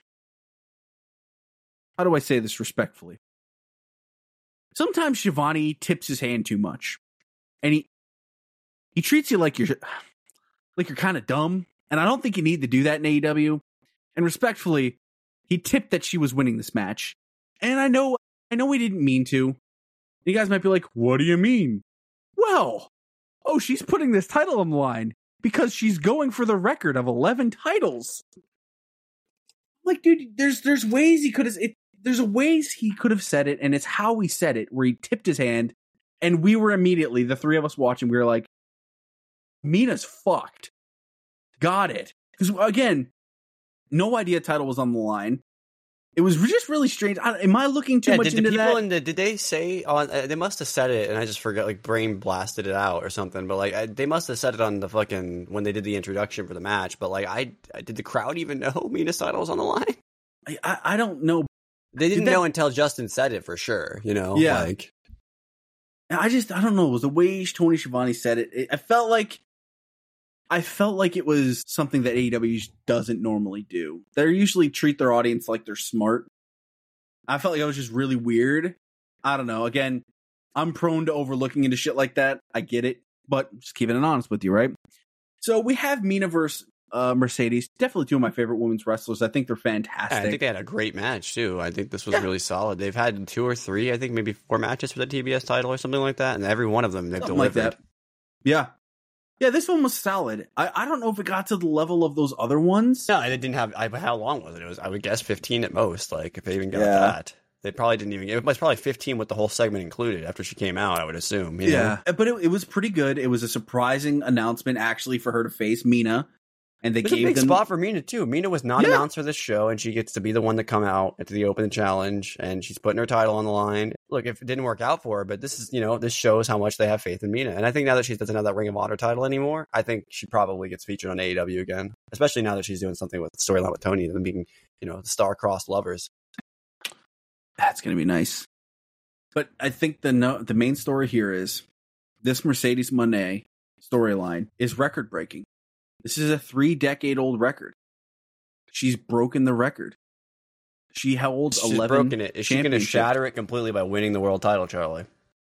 How do I say this respectfully? Sometimes Schiavone tips his hand too much. And he he treats you like you're like you're kind of dumb. And I don't think you need to do that in A E W. And respectfully, he tipped that she was winning this match. And I know I know he didn't mean to. You guys might be like, what do you mean? Well, oh, she's putting this title on the line because she's going for the record of eleven titles. Like, dude, there's there's ways he could have it, there's ways he could have said it, and it's how he said it, where he tipped his hand, and we were immediately, the three of us watching, we were like, Mina's fucked. Got it. Because, again, no idea title was on the line. It was just really strange. I, am I looking too yeah, much did into the people that? in the, did they say on? Uh, they must have said it, and I just forgot. Like brain blasted it out or something. But like, I, they must have said it on the fucking when they did the introduction for the match. But like, I, I did the crowd even know Mina's title was on the line? I, I, I don't know. They didn't Did that- know until Justin said it for sure. You know, Yeah. Like, I just, I don't know. It was the way Tony Schiavone said it. it I felt like, I felt like it was something that A E W doesn't normally do. They usually treat their audience like they're smart. I felt like it was just really weird. I don't know. Again, I'm prone to overlooking into shit like that. I get it, but just keeping it honest with you, right? So we have Mina versus uh, Mercedes. Definitely two of my favorite women's wrestlers. I think they're fantastic. I think they had a great match too. I think this was Yeah. really solid. They've had two or three, I think maybe four matches for the T B S title or something like that, and every one of them they've Something like delivered. that. Yeah. Yeah, this one was solid. I, I don't know if it got to the level of those other ones. No, it didn't have. I, how long was it? It was, I would guess, fifteen at most. Like if they even got Yeah. that, they probably didn't even. It was probably fifteen with the whole segment included after she came out. I would assume. You know? But it, it was pretty good. It was a surprising announcement, actually, for her to face Mina. And they It was a gave big them... spot for Mina too. Mina was not Yeah. announced for this show, and she gets to be the one to come out into the Open Challenge, and she's putting her title on the line. Look, if it didn't work out for her, but this is, you know, this shows how much they have faith in Mina. And I think now that she doesn't have that Ring of Honor title anymore, I think she probably gets featured on A E W again, especially now that she's doing something with the storyline with Tony, them being, you know, star-crossed lovers. That's going to be nice. But I think the no, the main story here is this Mercedes Moné storyline is record-breaking. This is a three-decade-old record. She's broken the record. She holds She's eleven broken it. Is she going to championships. shatter it completely by winning the world title, Charlie?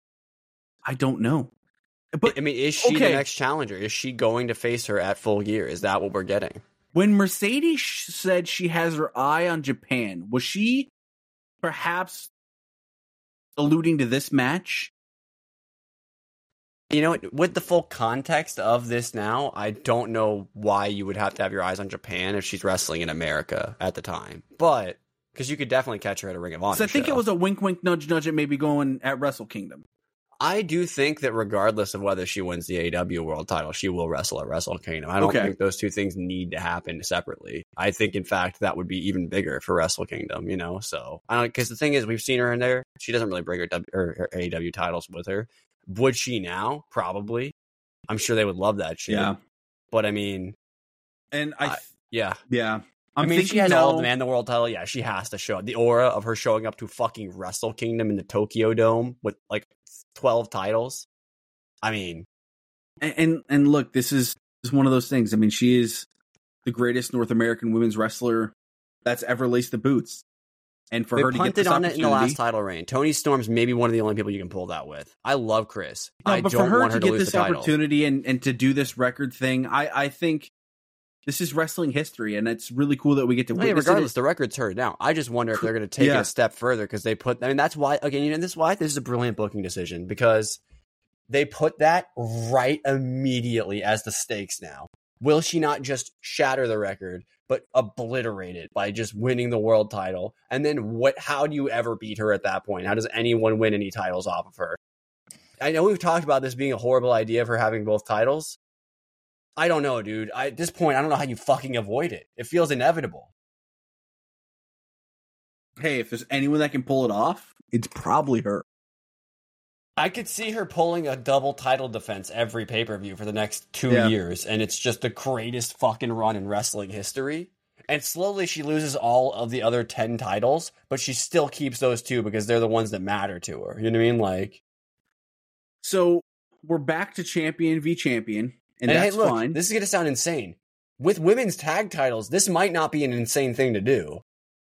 I don't know. But I mean, is she okay. the next challenger? Is she going to face her at Full Gear? Is that what we're getting? when Mercedes sh- said she has her eye on Japan, was she perhaps alluding to this match? You know, with the full context of this now, I don't know why you would have to have your eyes on Japan if she's wrestling in America at the time. But, because you could definitely catch her at a Ring of Honor So I think show. it was a wink, wink, nudge, nudge. It may be going at Wrestle Kingdom. I do think that regardless of whether she wins the A E W world title, she will wrestle at Wrestle Kingdom. I don't Okay. think those two things need to happen separately. I think, in fact, that would be even bigger for Wrestle Kingdom, you know? So, I don't, because the thing is, we've seen her in there. She doesn't really bring her, w, her, her A E W titles with her. Would she now? Probably. I'm sure they would love that shit. Yeah. But I mean, And I, I yeah. yeah. I'm I'm I mean, if she thinking has now, all demand the world title, yeah, she has to show the aura of her showing up to fucking Wrestle Kingdom in the Tokyo Dome with like twelve titles. I mean, and, and and look, this is, this is one of those things. I mean, she is the greatest North American women's wrestler that's ever laced the boots. And for they her to get punted this on it in the last opportunity- title reign. Tony Storm's maybe one of the only people you can pull that with. I love Chris. No, I but don't for her want to her to get lose this the title. opportunity and, and to do this record thing, I, I think this is wrestling history, and it's really cool that we get to Hey, witness regardless, it. the record's heard now. I just wonder if they're going to take Yeah. it a step further because they put. I mean, that's why. Again, you know, this is why this is a brilliant booking decision because they put that right immediately as the stakes. Now, will she not just shatter the record, but obliterate it by just winning the world title? And then what? How do you ever beat her at that point? How does anyone win any titles off of her? I know we've talked about this being a horrible idea for having both titles. I don't know, dude. I, at this point, I don't know how you fucking avoid it. It feels inevitable. Hey, if there's anyone that can pull it off, it's probably her. I could see her pulling a double title defense every pay-per-view for the next two Yeah. years, and it's just the greatest fucking run in wrestling history. And slowly she loses all of the other ten titles, but she still keeps those two because they're the ones that matter to her. You know what I mean? Like, So we're back to champion v champion, and, and that's hey, look, fine. this is going to sound insane. With women's tag titles, this might not be an insane thing to do.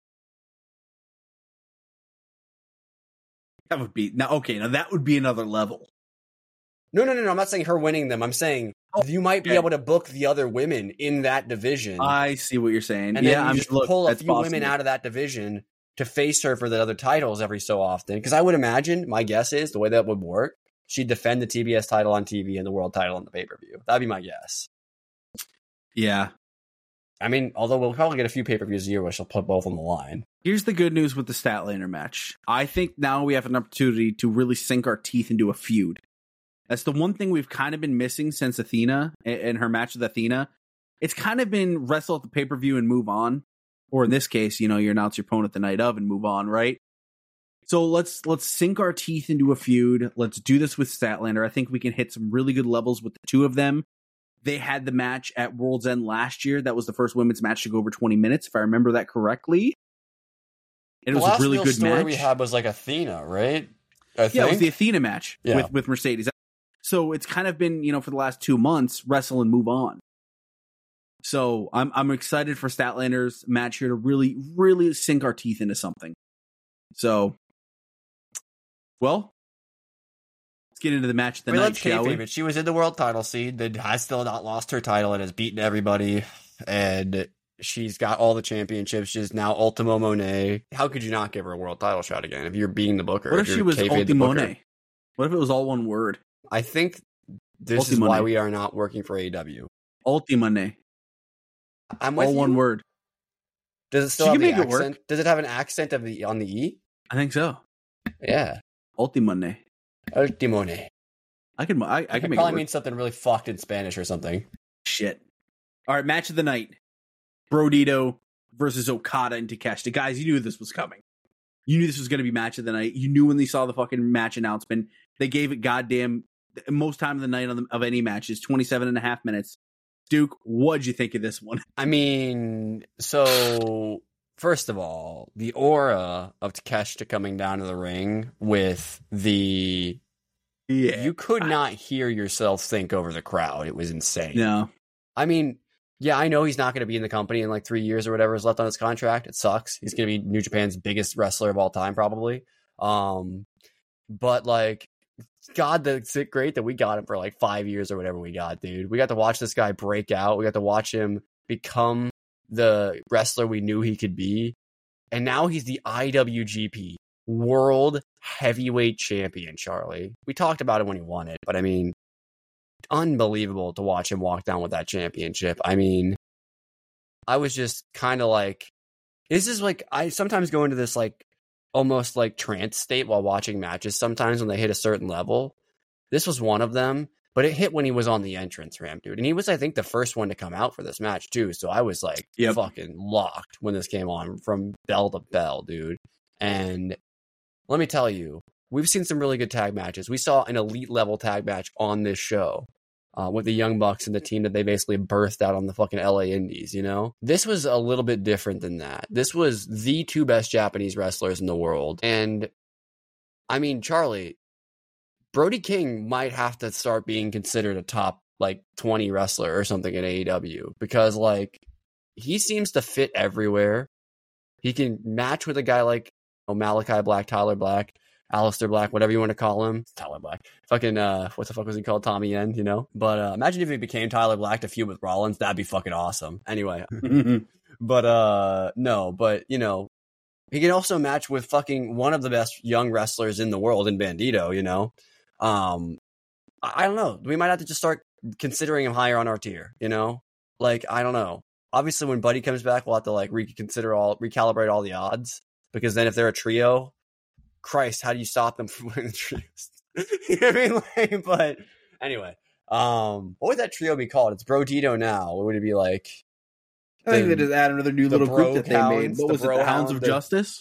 That would be now okay. Now that would be another level. No, no, no, no. I'm not saying her winning them. I'm saying you might be okay. able to book the other women in that division. I see what you're saying. And yeah, then you I mean, just look, pull a that's few possible. women out of that division to face her for the other titles every so often. Because I would imagine, my guess is, the way that would work, she'd defend the T B S title on T V and the world title on the pay-per-view. That'd be my guess. Yeah. I mean, although we'll probably get a few pay-per-views a year where she'll put both on the line. Here's the good news with the Statlander match. I think now we have an opportunity to really sink our teeth into a feud. That's the one thing we've kind of been missing since Athena and her match with Athena. It's kind of been wrestle at the pay-per-view and move on. Or in this case, you know, you announce your opponent the night of and move on, right? So let's let's sink our teeth into a feud. Let's do this with Statlander. I think we can hit some really good levels with the two of them. They had the match at World's End last year. That was the first women's match to go over twenty minutes, if I remember that correctly. And it was a really good match. we had was like Athena, right? I Yeah, it was the Athena match Yeah. with, with Mercedes. So it's kind of been, you know, for the last two months, wrestle and move on. So I'm I'm excited for Statlander's match here to really, really sink our teeth into something. So, well, let's get into the match of the I mean, night, let's shall we? kayfabe it. She was in the world title scene, that has still not lost her title and has beaten everybody. And she's got all the championships. She's now Ultimo Monet. How could you not give her a world title shot again if you're being the booker? What if you're she was kayfabe the booker? Ultimone? What if it was all one word? I think this is Ultimone. why we are not working for A E W. Ultimone. I'm with All you. one word. Does it still She have can the make it work. accent? Does it have an accent of the on the E? I think so. Yeah. Ultimone. Ultimone. I can I, I It can make it probably work. means something really fucked in Spanish or something. Shit. All right, match of the night. Brodito versus Okada and Takeshita. Guys, you knew this was coming. You knew this was going to be match of the night. You knew when you saw the fucking match announcement. They gave it goddamn most time of the night on the, of any matches, twenty-seven and a half minutes. Duke, what'd you think of this one? I mean, so first of all, the aura of Takeshita coming down to the ring with the Yeah. you could not hear yourself think over the crowd. It was insane. No. I mean, yeah, I know he's not going to be in the company in like three years or whatever is left on his contract. It sucks. He's going to be New Japan's biggest wrestler of all time, probably. Um, but like, God, that's it great that we got him for like five years or whatever we got, dude. We got to watch this guy break out. We got to watch him become the wrestler we knew he could be. And now he's the I W G P World Heavyweight Champion, Charlie. We talked about it when he won it, but I mean, unbelievable to watch him walk down with that championship. I mean, I was just kind of like, this is like, I sometimes go into this like almost like trance state while watching matches sometimes when they hit a certain level. This was one of them, but it hit when he was on the entrance ramp, dude. And he was, I think, the first one to come out for this match, too. So I was like Yep. fucking locked when this came on from bell to bell, dude. And let me tell you, we've seen some really good tag matches. We saw an elite level tag match on this show. Uh, with the Young Bucks and the team that they basically birthed out on the fucking L A Indies, you know? This was a little bit different than that. This was the two best Japanese wrestlers in the world. And, I mean, Charlie, Brody King might have to start being considered a top, like, twenty wrestler or something in A E W. Because, like, he seems to fit everywhere. He can match with a guy like oh, Malachi Black, Tyler Black, Aleister Black, whatever you want to call him. Tyler Black. Fucking, uh, what the fuck was he called? Tommy Yen, you know? But uh, imagine if he became Tyler Black to feud with Rollins. That'd be fucking awesome. Anyway. but, uh, no, but, you know, he can also match with fucking one of the best young wrestlers in the world in Bandito, you know? Um, I, I don't know. We might have to just start considering him higher on our tier, you know? Like, I don't know. Obviously, when Buddy comes back, we'll have to, like, reconsider all, recalibrate all the odds. Because then if they're a trio, Christ, how do you stop them from winning the trios? You know what I mean? Like, but anyway, um, what would that trio be called? It's Brodito now. What would it be like? I think The- they just add another new the little group that they Bro made. Hounds, What the was it? Bro The Hounds of Hound, the- Justice?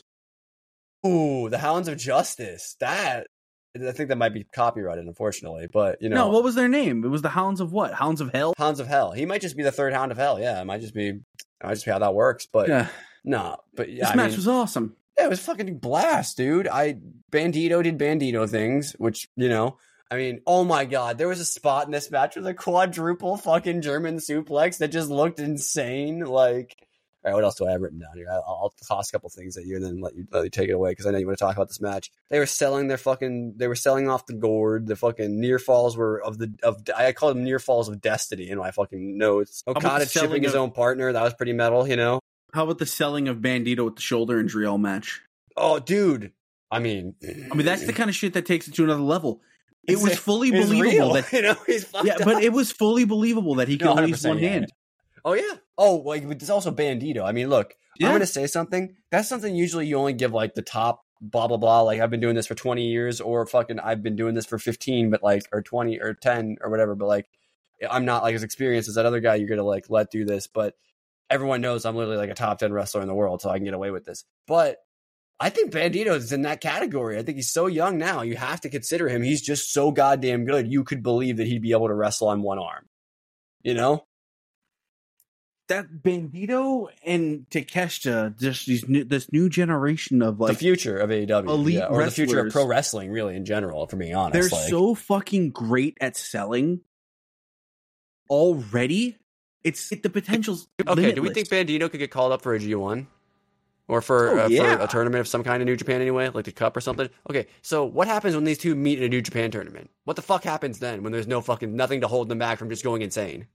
Ooh, the Hounds of Justice. That I think that might be copyrighted, unfortunately. But you know, No, what was their name? It was the Hounds of what? Hounds of Hell? Hounds of Hell. He might just be the third Hound of Hell. Yeah, it might just be. It might just be how that works. But Yeah. no, but yeah, This I match mean, was awesome. yeah, it was fucking blast, dude. I Bandito did Bandito things, which, you know, I mean, oh my god, there was a spot in this match with a quadruple fucking German suplex that just looked insane. Like, all right, what else do I have written down here? I'll, I'll toss a couple things at you and then let you, let you take it away because I know you want to talk about this match. They were selling their fucking, they were selling off the gourd. The fucking near falls were of the of I call them near falls of destiny in my fucking notes. about Okada the selling chipping his of- own partner, that was pretty metal, you know. How about the selling of Bandito with the shoulder injury all match? Oh, dude. I mean, I mean, that's the kind of shit that takes it to another level. It It's- was fully it's believable real, that, you know, he's fucked yeah, up. but it was fully believable that he could No, only use one hundred percent, one yeah. hand. Oh, yeah. Oh, like, but there's also Bandito. I mean, look, Yeah. I'm going to say something. That's something usually you only give, like, the top blah, blah, blah. Like, I've been doing this for twenty years, or fucking I've been doing this for fifteen, but, like, or twenty, or ten, or whatever. But, like, I'm not, like, as experienced as that other guy you're going to, like, let do this. But everyone knows I'm literally, like, a top ten wrestler in the world, so I can get away with this. But I think Bandito is in that category. I think he's so young now. You have to consider him. He's just so goddamn good. You could believe that he'd be able to wrestle on one arm. You know? That Bandito and Takeshita, just these new, this new generation of The like, future of A E W. elite yeah, or the future of wrestlers. pro wrestling, really, in general, for being honest. they're like, so fucking great at selling already. It's it, the potential's okay, do we limitless. think Bandito could get called up for a G one? Or for, Oh, uh, yeah. for a tournament of some kind in New Japan anyway, like the Cup or something? Okay, so what happens when these two meet in a New Japan tournament? What the fuck happens then when there's no fucking nothing to hold them back from just going insane?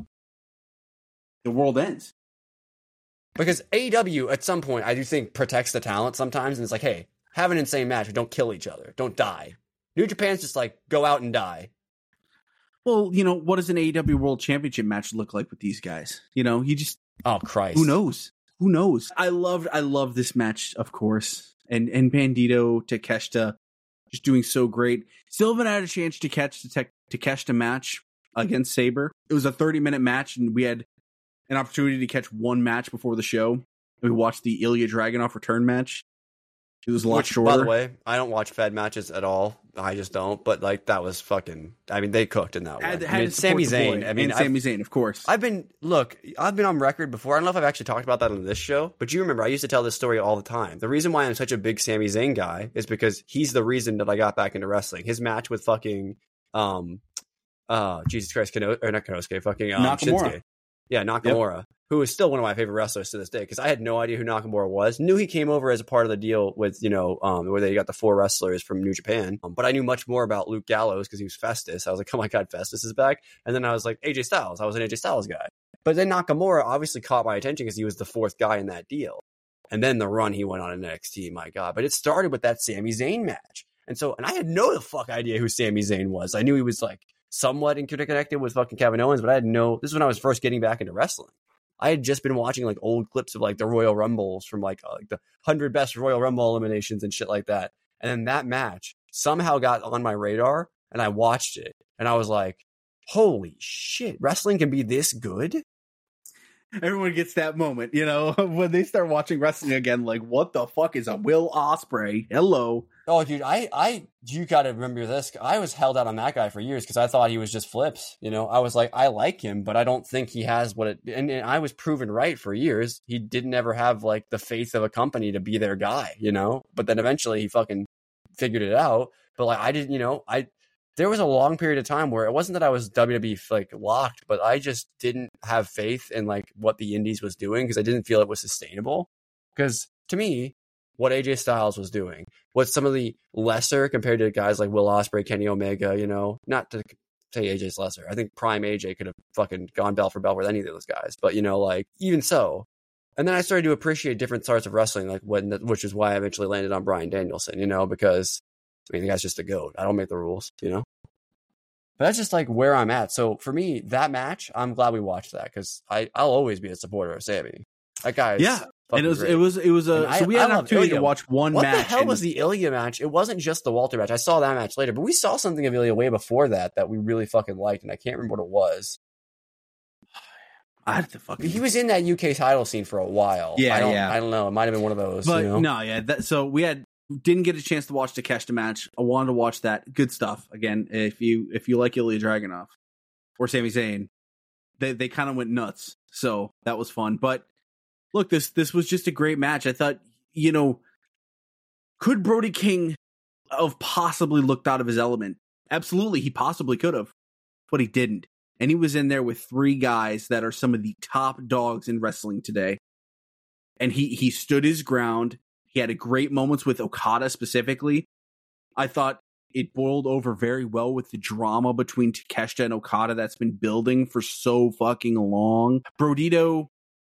the world ends? Because A E W, at some point, I do think protects the talent sometimes, and it's like, hey, have an insane match, but don't kill each other. Don't die. New Japan's just like, go out and die. Well, you know, what does an A E W World Championship match look like with these guys? You know, you just Oh, Christ. who knows? Who knows? I loved I love this match, of course. And and Bandito, Takeshita, just doing so great. Still haven't had a chance to catch the Te- Takeshita match against Sabre. It was a thirty minute match, and we had an opportunity to catch one match before the show. We watched the Ilya Dragunov return match. It was a lot Which, shorter. by the way, I don't watch Fed matches at all. I just don't. But like that was fucking. I mean, they cooked in that Had- one. had I mean, to support Sami the Zayn. boy. I mean, and Sami Zayn, of course. I've been look. I've been on record before. I don't know if I've actually talked about that on this show, but you remember I used to tell this story all the time. The reason why I'm such a big Sami Zayn guy is because he's the reason that I got back into wrestling. His match with fucking, um, uh, Jesus Christ, Kano- or not Konosuke, fucking um, Nakamura. Shinsuke. Yeah, Nakamura, who is still one of my favorite wrestlers to this day because I had no idea who Nakamura was. Knew he came over as a part of the deal with, you know, um, where they got the four wrestlers from New Japan. Um, but I knew much more about Luke Gallows because he was Festus. I was like, oh my God, Festus is back. And then I was like, A J Styles. I was an A J Styles guy. But then Nakamura obviously caught my attention because he was the fourth guy in that deal. And then the run he went on in N X T, my God. But it started with that Sami Zayn match. And so, and I had no the fuck idea who Sami Zayn was. I knew he was like somewhat connected with fucking Kevin Owens, but I had no, this is when I was first getting back into wrestling. I had just been watching like old clips of like the Royal Rumbles from like, uh, like the one hundred best Royal Rumble eliminations and shit like that. And then that match somehow got on my radar and I watched it and I was like, holy shit, wrestling can be this good? Everyone gets that moment, you know, when they start watching wrestling again, like, what the fuck is a Will Ospreay? Hello. Oh, dude, I, I, you got to remember this. I was held out on that guy for years because I thought he was just flips. You know, I was like, I like him, but I don't think he has what it. And, and I was proven right for years. He didn't ever have like the faith of a company to be their guy. You know, but then eventually he fucking figured it out. But like, I didn't. You know, I there was a long period of time where it wasn't that I was W W E like locked, but I just didn't have faith in like what the Indies was doing because I didn't feel it was sustainable. Because to me, what A J Styles was doing, what some of the lesser compared to guys like Will Ospreay, Kenny Omega, you know, not to say A J's lesser. I think prime A J could have fucking gone bell for bell with any of those guys. But, you know, like, even so. And then I started to appreciate different sorts of wrestling, like when, which is why I eventually landed on Bryan Danielson, you know, because, I mean, the guy's just a goat. I don't make the rules, you know? But that's just like where I'm at. So for me, that match, I'm glad we watched that because I'll always be a supporter of Sammy. That guy is Yeah. And it was, great. it was, it was a, And I- so we I had an love opportunity Ilya. to watch one What match. the hell and- was the Ilya match? It wasn't just the Walter match. I saw that match later, but we saw something of Ilya way before that that we really fucking liked, and I can't remember what it was. I had to fucking. He was in that U K title scene for a while. Yeah, I don't, yeah. I don't know. It might have been one of those. But you know? no, yeah. That, so we had didn't get a chance to watch the Takeshita match. I wanted to watch that. Good stuff. Again, if you if you like Ilya Dragunov or Sami Zayn, they they kind of went nuts. So that was fun. But look, this this was just a great match. I thought, you know, could Brody King have possibly looked out of his element? Absolutely, he possibly could have, but he didn't. And he was in there with three guys that are some of the top dogs in wrestling today. And he he stood his ground. He had a great moments with Okada specifically. I thought it boiled over very well with the drama between Takeshita and Okada that's been building for so fucking long. Brodito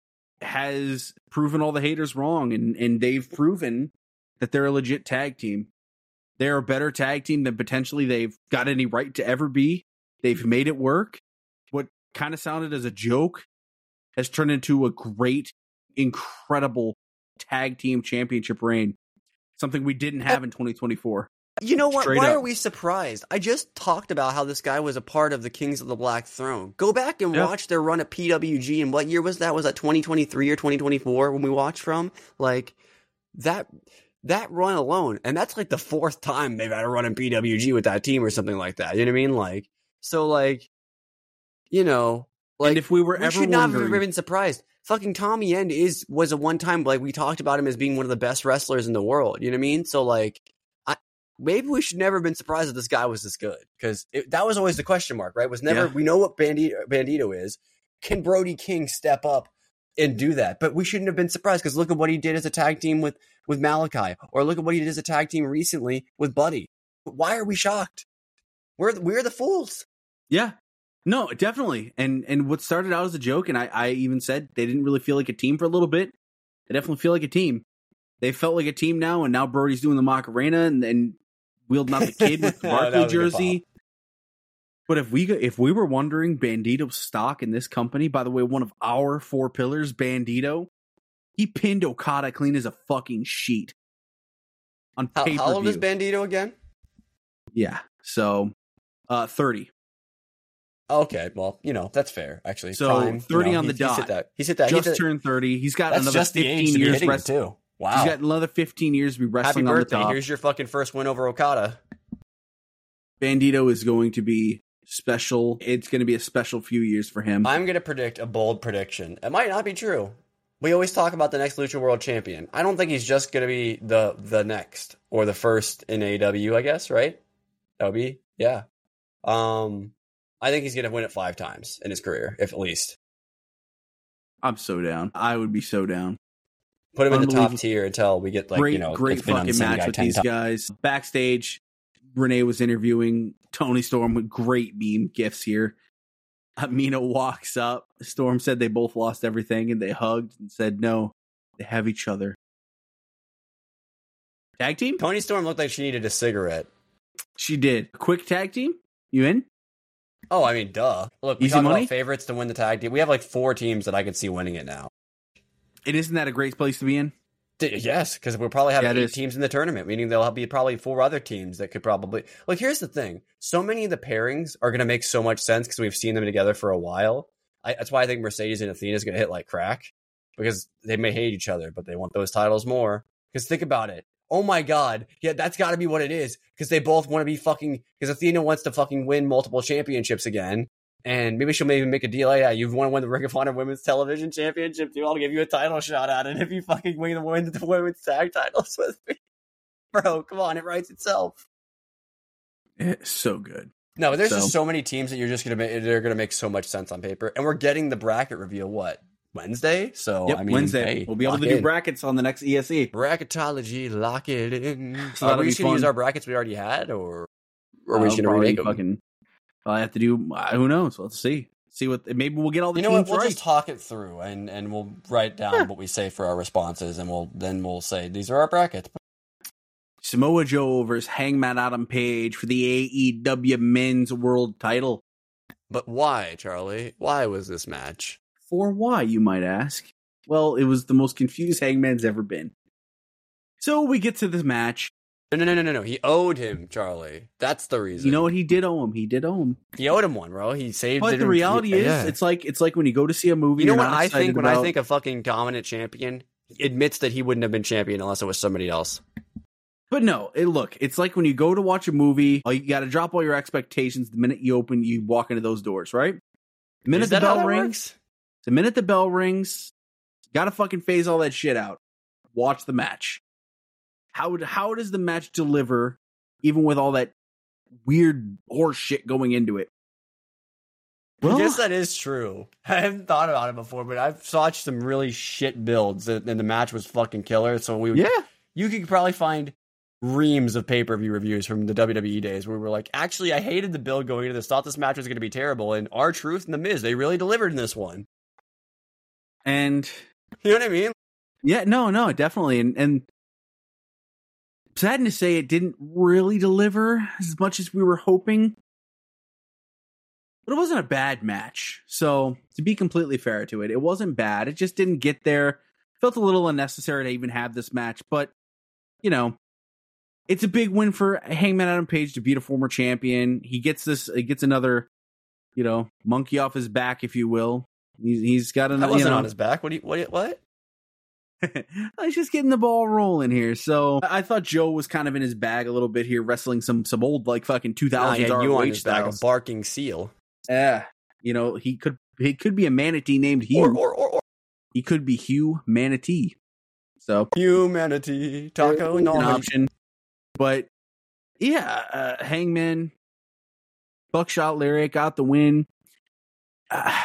has proven all the haters wrong, and, and they've proven that they're a legit tag team. They're a better tag team than potentially they've got any right to ever be. They've made it work. What kind of sounded as a joke has turned into a great, incredible tag team championship reign. Something we didn't have in twenty twenty-four. You know what? Straight Why up. are we surprised? I just talked about how this guy was a part of the Kings of the Black Throne. Go back and Yeah. watch their run at P W G. And what year was that? Was that twenty twenty-three or twenty twenty-four when we watched from? Like, that that run alone. And that's like the fourth time they've had a run in P W G with that team or something like that. You know what I mean? Like, so like, you know, like, And if we were we ever should not have wondering- ever been surprised. Fucking Tommy End is was a one time, like, we talked about him as being one of the best wrestlers in the world. You know what I mean? So like, I maybe we should never have been surprised that this guy was this good, because that was always the question mark, right? Was never Yeah. we know what Bandito, Bandito is. Can Brody King step up and do that? But we shouldn't have been surprised because look at what he did as a tag team with with Malachi, or look at what he did as a tag team recently with Buddy. Why are we shocked? We're we're the fools. Yeah. No, definitely. And and what started out as a joke, and I, I even said they didn't really feel like a team for a little bit. They definitely feel like a team. They felt like a team now, and now Brody's doing the Macarena and, and wielding out the kid with the Yeah, that Barkley was a good jersey. But if we if we were wondering Bandito's stock in this company, by the way, one of our four pillars, Bandito, he pinned Okada clean as a fucking sheet on How, pay per how old is view. Bandito again? Yeah, so uh, thirty. Okay, well, you know, that's fair, actually. So, Prime, thirty you know, on the he's, dot. He's hit that. He's hit that. Just he's hit, turned thirty. He's got that's another just the age fifteen to be years hitting it, wrestling. too. Wow. He's got another fifteen years to be Happy wrestling on the birthday. top. Here's your fucking first win over Okada. Bandito is going to be special. It's going to be a special few years for him. I'm going to predict a bold prediction. It might not be true. We always talk about the next Lucha World Champion. I don't think he's just going to be the the next or the first in A E W, I guess, right? That would be, yeah. Um, I think he's going to win it five times in his career, if at least. I'm so down. I would be so down. Put him in the top Unbelievable. tier until we get, like, great, you know, great it's been on the fucking same match guy with ten these times. guys. Backstage, Renee was interviewing Tony Storm with great meme gifs here. Amina walks up. Storm said they both lost everything, and they hugged and said, no, they have each other. Tag team? Tony Storm looked like she needed a cigarette. She did. Quick tag team? You in? Oh, I mean, duh. Look, we Easy talk money? about favorites to win the tag team. We have like four teams that I could see winning it now. And isn't that a great place to be in? D- Yes, because we'll probably have Yeah, it eight is. teams in the tournament, meaning there'll be probably four other teams that could probably... Look, here's the thing. So many of the pairings are going to make so much sense because we've seen them together for a while. I, that's why I think Mercedes and Athena is going to hit like crack, because they may hate each other, but they want those titles more. Because think about it. Oh my god. Yeah, that's got to be what it is. Because they both want to be fucking... Because Athena wants to fucking win multiple championships again. And maybe she'll maybe make a deal. Like, yeah, you want to win the Ring of Honor Women's Television Championship, dude. I'll give you a title shot at it if you fucking win the, win the women's tag titles with me. Bro, come on. It writes itself. It's so good. No, there's So- just so many teams that you're just going to make... They're going to make so much sense on paper. And we're getting the bracket reveal, what? Wednesday? So, Yep, I mean... Wednesday. Hey, we'll be able lock to do in. brackets on the next E S E. Bracketology, lock it in. So Are that'll we be just going to use fun. our brackets we already had, or, or are we Uh, just going to probably remake them? fucking, Probably have to do. Uh, who knows? Let's see. See what. Maybe we'll get all the You know what? teams We'll right. just talk it through, and, and we'll write down what we say for our responses, and we'll then we'll say these are our brackets. Samoa Joe versus Hangman Adam Page for the A E W Men's World Title. But why, Charlie? Why was this match? For why, you might ask? Well, it was the most confused Hangman's ever been. So we get to this match. No, no, no, no, no, no. He owed him, Charlie. That's the reason. You know what? He did owe him. He did owe him. He owed him one, bro. He saved it. But the in- reality is, yeah. it's like it's like when you go to see a movie. You know you're what not I excited think when about- I think a fucking dominant champion? He admits that he wouldn't have been champion unless it was somebody else. But no, it, look, it's like when you go to watch a movie, oh, you got to drop all your expectations the minute you open, you walk into those doors, right? The minute Is the that how bell that rings, works? the minute the bell rings, got to fucking phase all that shit out. Watch the match. How how does the match deliver, even with all that weird horse shit going into it? I guess that is true. I haven't thought about it before, but I've watched some really shit builds, and and the match was fucking killer. So we, yeah, you could probably find reams of pay-per-view reviews from the W W E days where we were like, actually, I hated the build going into this. Thought this match was going to be terrible, and R-Truth and The Miz, they really delivered in this one. and You know what I mean? yeah, no, no, definitely, and and sad to say, it didn't really deliver as much as we were hoping. But it wasn't a bad match. So, to be completely fair to it, it wasn't bad. It just didn't get there. Felt a little unnecessary to even have this match. But, you know, it's a big win for Hangman Adam Page to beat a former champion. He gets this, he gets another, you know, monkey off his back, if you will. He's, he's got That another, wasn't you know, on his back. What? Do you, what? What? He's just getting the ball rolling here. So I thought Joe was kind of in his bag a little bit here, wrestling some some old like fucking two Nah, thousands yeah, you on R O H his back, a styles. barking seal. Yeah, you know he could he could be a manatee named Hugh. Or, or, or, or. He could be Hugh Manatee. So Humanity. Taco an knowledge. option. But yeah, uh, Hangman, Buckshot Lariat got the win. Uh,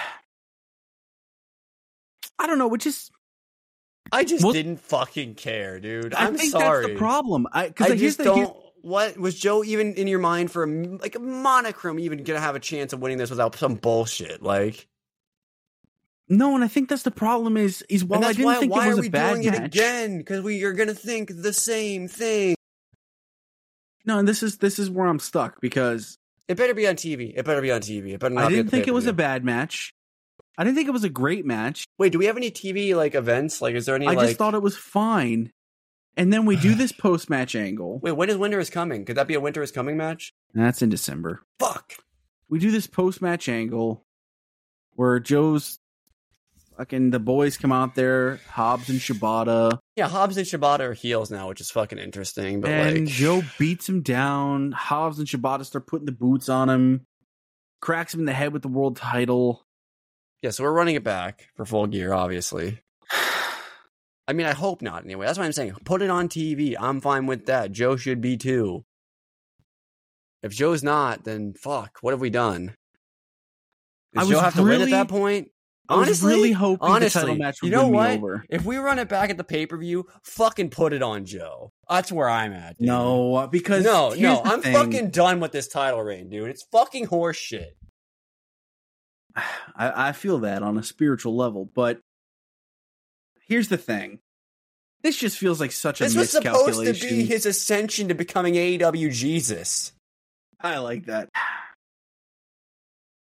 I don't know, which is I just Well- didn't fucking care, dude. I I'm think sorry. that's the problem. I I because here's just the don't. here- What was Joe even in your mind for a, like a monochrome even gonna have a chance of winning this without some bullshit? Like, no, and I think that's the problem. Is is while and I that's didn't why think why it was are a we bad doing it match. again? Because we are gonna think the same thing. No, and this is this is where I'm stuck because It better be on T V. It better be on T V. It better not. I be didn't at the think it was a pay-per-view. bad match. I didn't think it was a great match. Wait, do we have any T V like events? Like, is there any? I like... just thought it was fine. And then we do this post match angle. Wait, when is Winter is Coming? Could that be a Winter is Coming match? That's in December. Fuck. We do this post match angle where Joe's fucking the boys come out there, Hobbs and Shibata, Yeah, Hobbs and Shibata are heels now, which is fucking interesting. But and like, Joe beats him down. Hobbs and Shibata start putting the boots on him, cracks him in the head with the world title. yeah, so we're running it back for Full Gear, obviously. I mean, I hope not. Anyway, that's what I'm saying. Put it on T V. I'm fine with that. Joe should be too. If Joe's not, then fuck. What have we done? I Does was Joe have to win really- at that point? I was Honestly, really hoping honestly, the title match would you know win what? me over. If we run it back at the pay per view, fucking put it on Joe. That's where I'm at. Dude. No, because no, here's no. the I'm thing. fucking done with this title reign, dude. It's fucking horse shit. I, I feel that on a spiritual level, but here's the thing. This just feels like such a This was supposed miscalculation. to be his ascension to becoming A E W Jesus. I like that.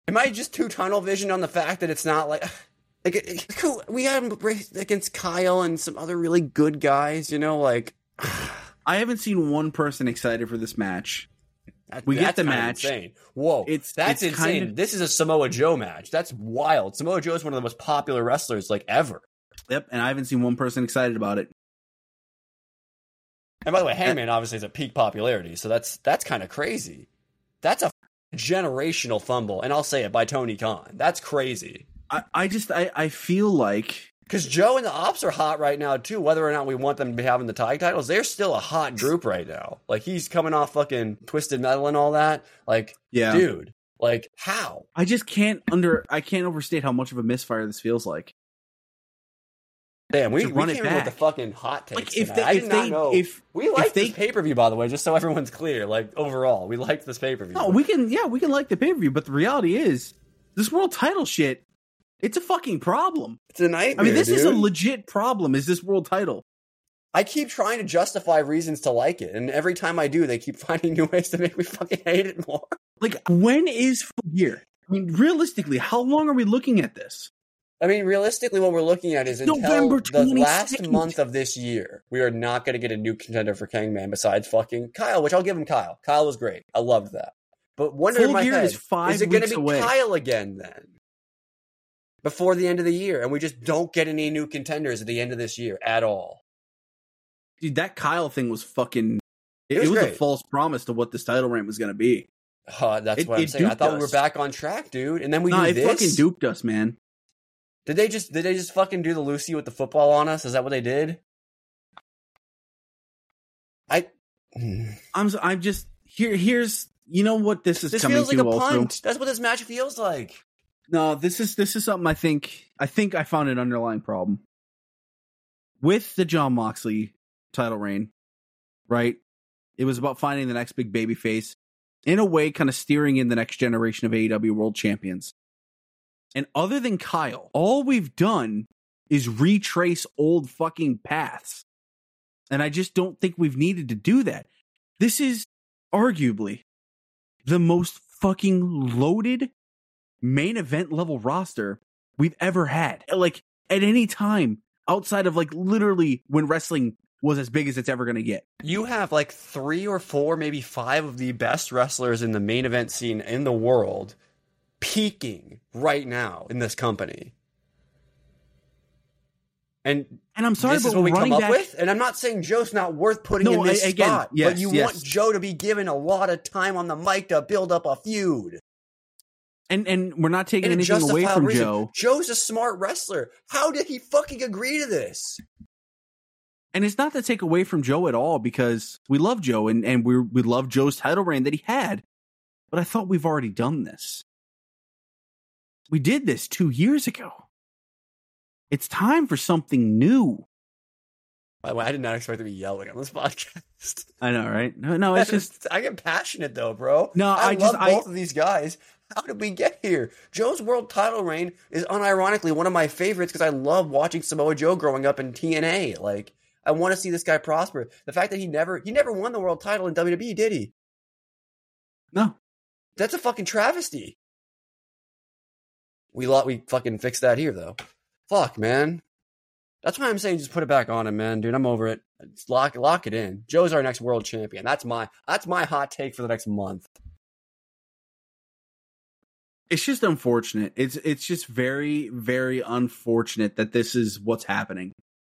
Am I just too tunnel vision on the fact that it's not like like it, cool, we had him against Kyle and some other really good guys, you know, like I haven't seen one person excited for this match. That, we get the kind of match. Insane. Whoa, it's that's it's insane. Kind of, this is a Samoa Joe match. That's wild. Samoa Joe is one of the most popular wrestlers like ever. Yep, and I haven't seen one person excited about it. And by the way, Hangman obviously is at peak popularity, so that's that's kind of crazy. That's a generational fumble, and I'll say it, by Tony Khan. That's crazy. I, I just I, I feel like because Joe and the Ops are hot right now too. Whether or not we want them to be having the tag titles, they're still a hot group right now. Like he's coming off fucking Twisted Metal and all that. Like, yeah, dude. Like how? I just can't under I can't overstate how much of a misfire this feels like. Damn, we, run we it came back. with the fucking hot takes. Like if tonight. they, I if did they, not know. If we like they, this pay per view, by the way, just so everyone's clear. Like overall, we like this pay per view. No, we can. Yeah, we can like the pay per view, but the reality is, this world title shit. It's a fucking problem. It's a nightmare. I mean, this dude. is a legit problem. Is this world title? I keep trying to justify reasons to like it, and every time I do, they keep finding new ways to make me fucking hate it more. Like, when is full year? I mean, realistically, how long are we looking at this? I mean, realistically, what we're looking at is until November the last month of this year, we are not going to get a new contender for Hangman besides fucking Kyle, which I'll give him Kyle. Kyle was great. I loved that. But wonder Full in my year head, is five is it going to weeks be away. Kyle again then? Before the end of the year, and we just don't get any new contenders at the end of this year at all. Dude, that Kyle thing was fucking... It, It was it was great. a false promise to what this title reign was going to be. Uh, that's It- what I'm it saying. I duped thought we us. were back on track, dude. And then we Nah, do it this. fucking duped us, man. Did they just did they just fucking do the Lucy with the football on us? Is that what they did? I I'm s- I'm just... Here, here's... You know what this is this coming feels like to a also? punt. That's what this match feels like. No, this is this is something I think I think I found an underlying problem with the Jon Moxley title reign. Right, it was about finding the next big baby face, in a way, kind of steering in the next generation of A E W World Champions. And other than Kyle, all we've done is retrace old fucking paths, and I just don't think we've needed to do that. This is arguably the most fucking loaded main event level roster we've ever had. Like, at any time outside of, like, literally when wrestling was as big as it's ever going to get. You have like three or four, maybe five of the best wrestlers in the main event scene in the world peaking right now in this company. And And I'm sorry, this but is what we running come up back, with. And I'm not saying Joe's not worth putting No, in this I- again, spot, yes, but you yes. want Joe to be given a lot of time on the mic to build up a feud. and and we're not taking In a anything away justifiable from reason. Joe. Joe's a smart wrestler. How did he fucking agree to this? And it's not to take away from Joe at all, because we love Joe and, and we we love Joe's title reign that he had. But I thought we've already done this. We did this two years ago. It's time for something new. By the way, I did not expect to be yelling on this podcast. I know, right? No, no, it's just I get passionate though, bro. No, I, I love just- I- both of these guys. How did we get here? Joe's world title reign is unironically one of my favorites because I love watching Samoa Joe growing up in T N A. Like, I want to see this guy prosper. The fact that he never he never won the world title in W W E, did he? no. That's a fucking travesty. We lot we fucking fixed that here though. Fuck, man. That's why I'm saying just put it back on him, man, dude. I'm over it. Just lock lock it in. Joe's our next world champion. That's my that's my hot take for the next month. It's just unfortunate. It's it's just very, very unfortunate that this is what's happening.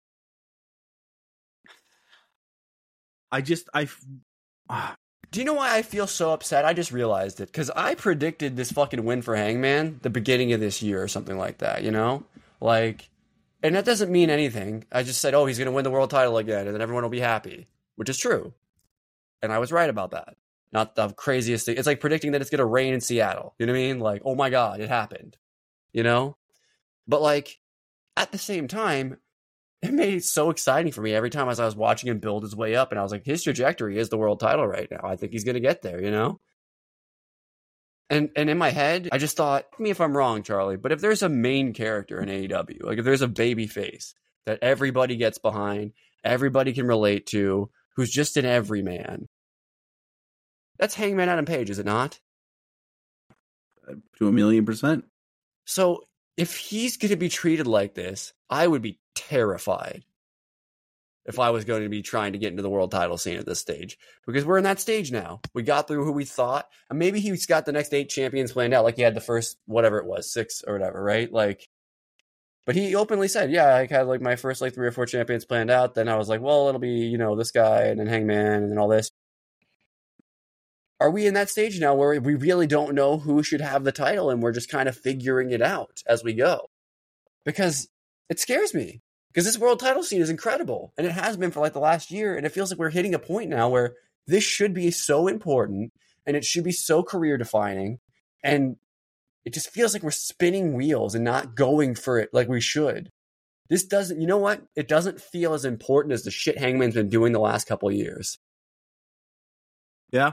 I just I ah, Do you know why I feel so upset? I just realized it. Because I predicted this fucking win for Hangman the beginning of this year or something like that, you know? Like, and that doesn't mean anything. I just said, oh, he's going to win the world title again, and then everyone will be happy, which is true. And I was right about that. Not the craziest thing. It's like predicting that it's going to rain in Seattle. You know what I mean? Like, oh my God, it happened. You know? But like, at the same time, it made it so exciting for me every time as I was watching him build his way up. And I was like, his trajectory is the world title right now. I think he's going to get there, you know? And and in my head, I just thought, tell me if I'm wrong, Charlie, but if there's a main character in A E W, like if there's a baby face that everybody gets behind, everybody can relate to, who's just an everyman, that's Hangman Adam Page, is it not? to a million percent. So if he's going to be treated like this, I would be terrified if I was going to be trying to get into the world title scene at this stage, because we're in that stage now. We got through who we thought, and maybe he's got the next eight champions planned out, like he had the first, whatever it was, six or whatever, right? Like, but he openly said, yeah, I had like my first like three or four champions planned out. Then I was like, well, it'll be, you know, this guy and then Hangman and then all this. Are we in that stage now where we really don't know who should have the title and we're just kind of figuring it out as we go? Because it scares me. Because this world title scene is incredible. And it has been for like the last year. And it feels like we're hitting a point now where this should be so important and it should be so career defining. And it just feels like we're spinning wheels and not going for it like we should. This doesn't, you know what? It doesn't feel as important as the shit Hangman's been doing the last couple of years. Yeah.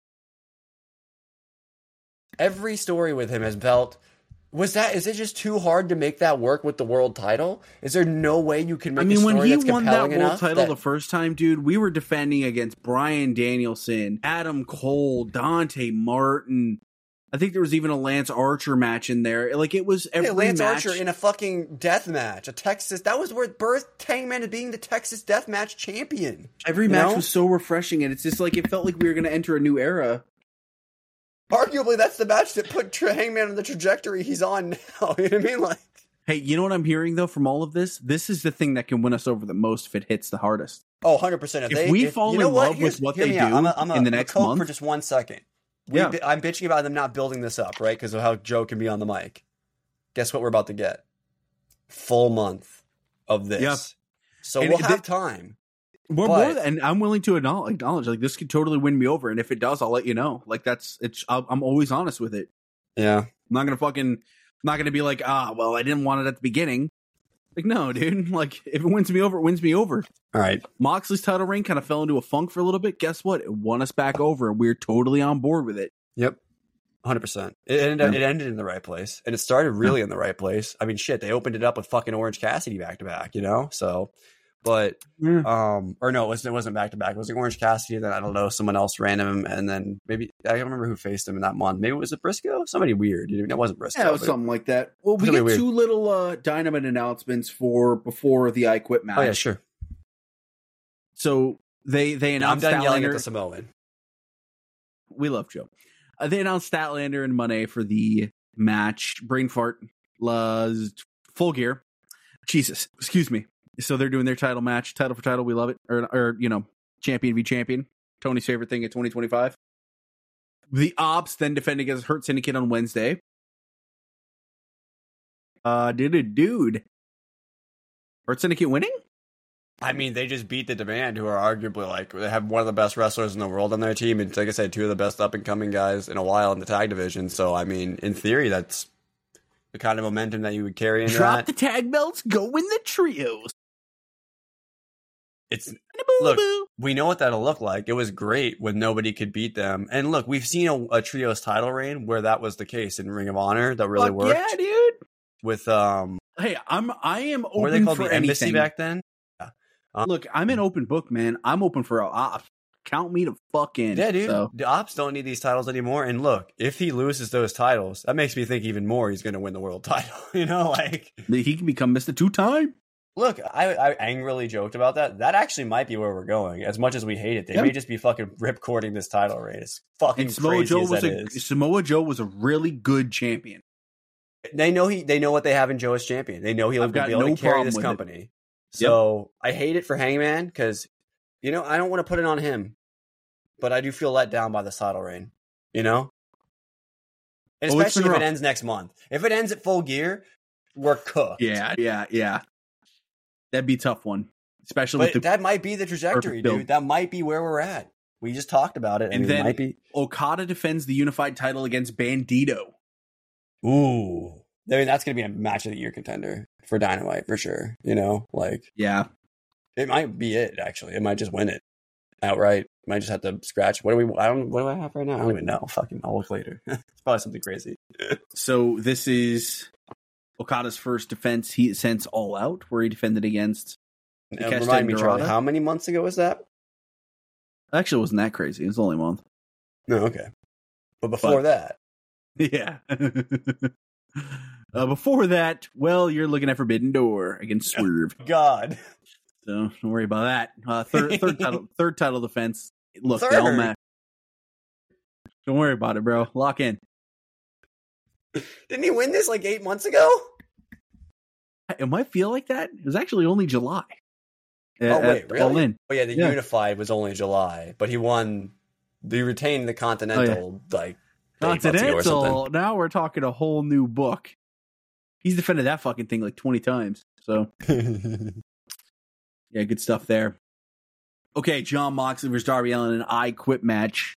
Every story with him has felt, was that, is it just too hard to make that work with the world title? Is there no way you can make I mean, a story when he that's won that compelling world enough title that- the first time, dude, we were defending against Bryan Danielson, Adam Cole, Dante Martin. I think there was even a Lance Archer match in there. Like, it was every yeah, Lance match. Archer in a fucking death match, a Texas. That was where it birthed Hangman as being the Texas death match champion. Every you match know? was so refreshing, and it's just like it felt like we were going to enter a new era. Arguably, that's the match that put Tra- Hangman on the trajectory he's on now. You know what I mean? Like, Hey, you know what I'm hearing, though, from all of this? This is the thing that can win us over the most if it hits the hardest. oh, one hundred percent. If we fall you know in what? love Here's- with what hear they me out. do I'm a, I'm a, in the I'm a next coke month- for just one second. We, Yeah. I'm bitching about them not building this up, right? Because of how Joe can be on the mic. Guess what we're about to get? Full month of this. Yeah. So And we'll it- have time. More, But- more, than- and I'm willing to acknowledge, acknowledge, like, this could totally win me over, and if it does, I'll let you know. Like, that's, it's, I'll- I'm always honest with it. Yeah. I'm not gonna fucking, I'm not gonna be like, ah, well, I didn't want it at the beginning. Like, no, dude. Like, if it wins me over, it wins me over. All right. Moxley's title reign kind of fell into a funk for a little bit. Guess what? It won us back over, and we're totally on board with it. Yep. one hundred percent. It ended, Yeah. it ended in the right place. And it started really in the right place. I mean, shit, they opened it up with fucking Orange Cassidy back to back, you know? So, but, Yeah. um, or no, it wasn't, it wasn't back to back. It was like Orange Cassidy, then I don't know, someone else random, and then maybe, I don't remember who faced him in that month. Maybe it was it Briscoe? Somebody weird. It wasn't Briscoe. Yeah, it was but- something like that. Well, we Really get weird. two little uh, Dynamite announcements for before the I Quit match. Oh, yeah, sure. So they they Now I'm announced done yelling at Statlander. the Samoan. We love Joe. Uh, they announced Statlander and Monet for the match. Brain fart. Luz, full gear. Jesus, excuse me. So they're doing their title match, title for title. We love it. Or, or you know, champion v champion. Tony's favorite thing at twenty twenty-five. The Ops then defending against Hurt Syndicate on Wednesday. Uh, did a dude. Hurt Syndicate winning? I mean, they just beat the Demand, who are arguably like, they have one of the best wrestlers in the world on their team. And like I said, two of the best up and coming guys in a while in the tag division. So, I mean, in theory, that's the kind of momentum that you would carry into Drop that. the tag belts, go win the trios. It's Look, we know what that'll look like. It was great when nobody could beat them. And look, we've seen a, a trios title reign where that was the case in Ring of Honor. That really Fuck worked. yeah, dude. With, um, Hey, I'm I am what were they open called? for The Embassy anything. back then? Look, I'm an open book, man. I'm open for a op. Count me to fuck in. Yeah, dude. So, The Ops don't need these titles anymore. And look, if he loses those titles, that makes me think even more he's going to win the world title. You know, like, he can become Mister Two-Time. look, I, I angrily joked about that. That actually might be where we're going. As much as we hate it, they Yep. may just be fucking ripcording this title reign. It's fucking And Samoa crazy Joe as was that a is. Samoa Joe was a really good champion. They know he. They know what they have in Joe as champion. They know he'll I've got be able no to carry problem this with it. company. So I hate it for Hangman because, you know, I don't want to put it on him, but I do feel let down by this title reign. You know, and Oh, it's especially been if it rough. ends next month. If it ends at Full Gear, we're cooked. Yeah, yeah, yeah. That'd be a tough one, especially But with the that might be the trajectory, perfect build. dude. That might be where we're at. We just talked about it, and, And it then- might be. Okada defends the unified title against Bandito. Ooh, I mean, that's going to be a match of the year contender for Dynamite for sure. You know, like. Yeah, It might be it, actually. It might just win it outright. Might just have to scratch. What do we? I don't. What do I have right now? I don't even know. Fucking, I'll look later. It's probably something crazy. so this is Okada's first defense he since All Out, where he defended against. And Takeshita remind me, and Charlie, Dorada? how many months ago was that? Actually, it wasn't that crazy. It was only a month. No, okay. But before But- that, Yeah. uh, before that, well, you're looking at Forbidden Door against Swerve. God. So don't worry about that. Uh, third, third title, third title defense. Look, Third? they all match. Don't worry about it, bro. Lock in. Didn't he win this like eight months ago? It might feel like that. It was actually only July. Oh, At- wait, at really? All In. Oh, yeah, the Yeah. Unified was only July, but he won, he retained the Continental, like, eight months ago or Continental. something. Now we're talking a whole new book. He's defended that fucking thing like twenty times. So, yeah, good stuff there. Okay, John Moxley versus Darby Allin in an I Quit match.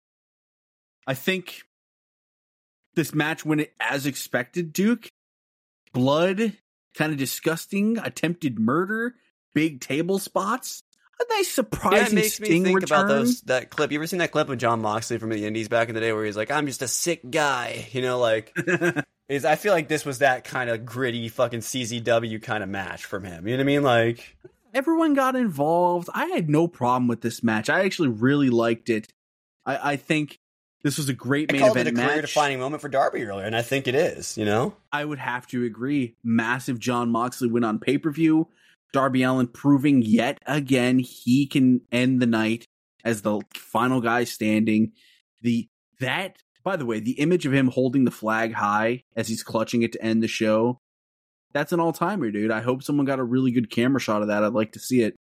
I think this match went as expected, Duke. Blood, kind of disgusting, attempted murder, big table spots. A nice surprising Yeah, it makes me Sting think return. about those that clip. You ever seen that clip of John Moxley from the Indies back in the day where he's like, "I'm just a sick guy," you know, like. Is I feel like this was that kind of gritty fucking C Z W kind of match from him. You know what I mean? Like Everyone got involved. I had no problem with this match. I actually really liked it. I, I think this was a great I main called event it a match. career-defining moment for Darby earlier, and I think it is. You know, I would have to agree. Massive John Moxley win on pay-per-view. Darby Allin proving yet again he can end the night as the final guy standing. The that, by the way, the image of him holding the flag high as he's clutching it to end the show, that's an all-timer, dude. I hope someone got a really good camera shot of that. I'd like to see it.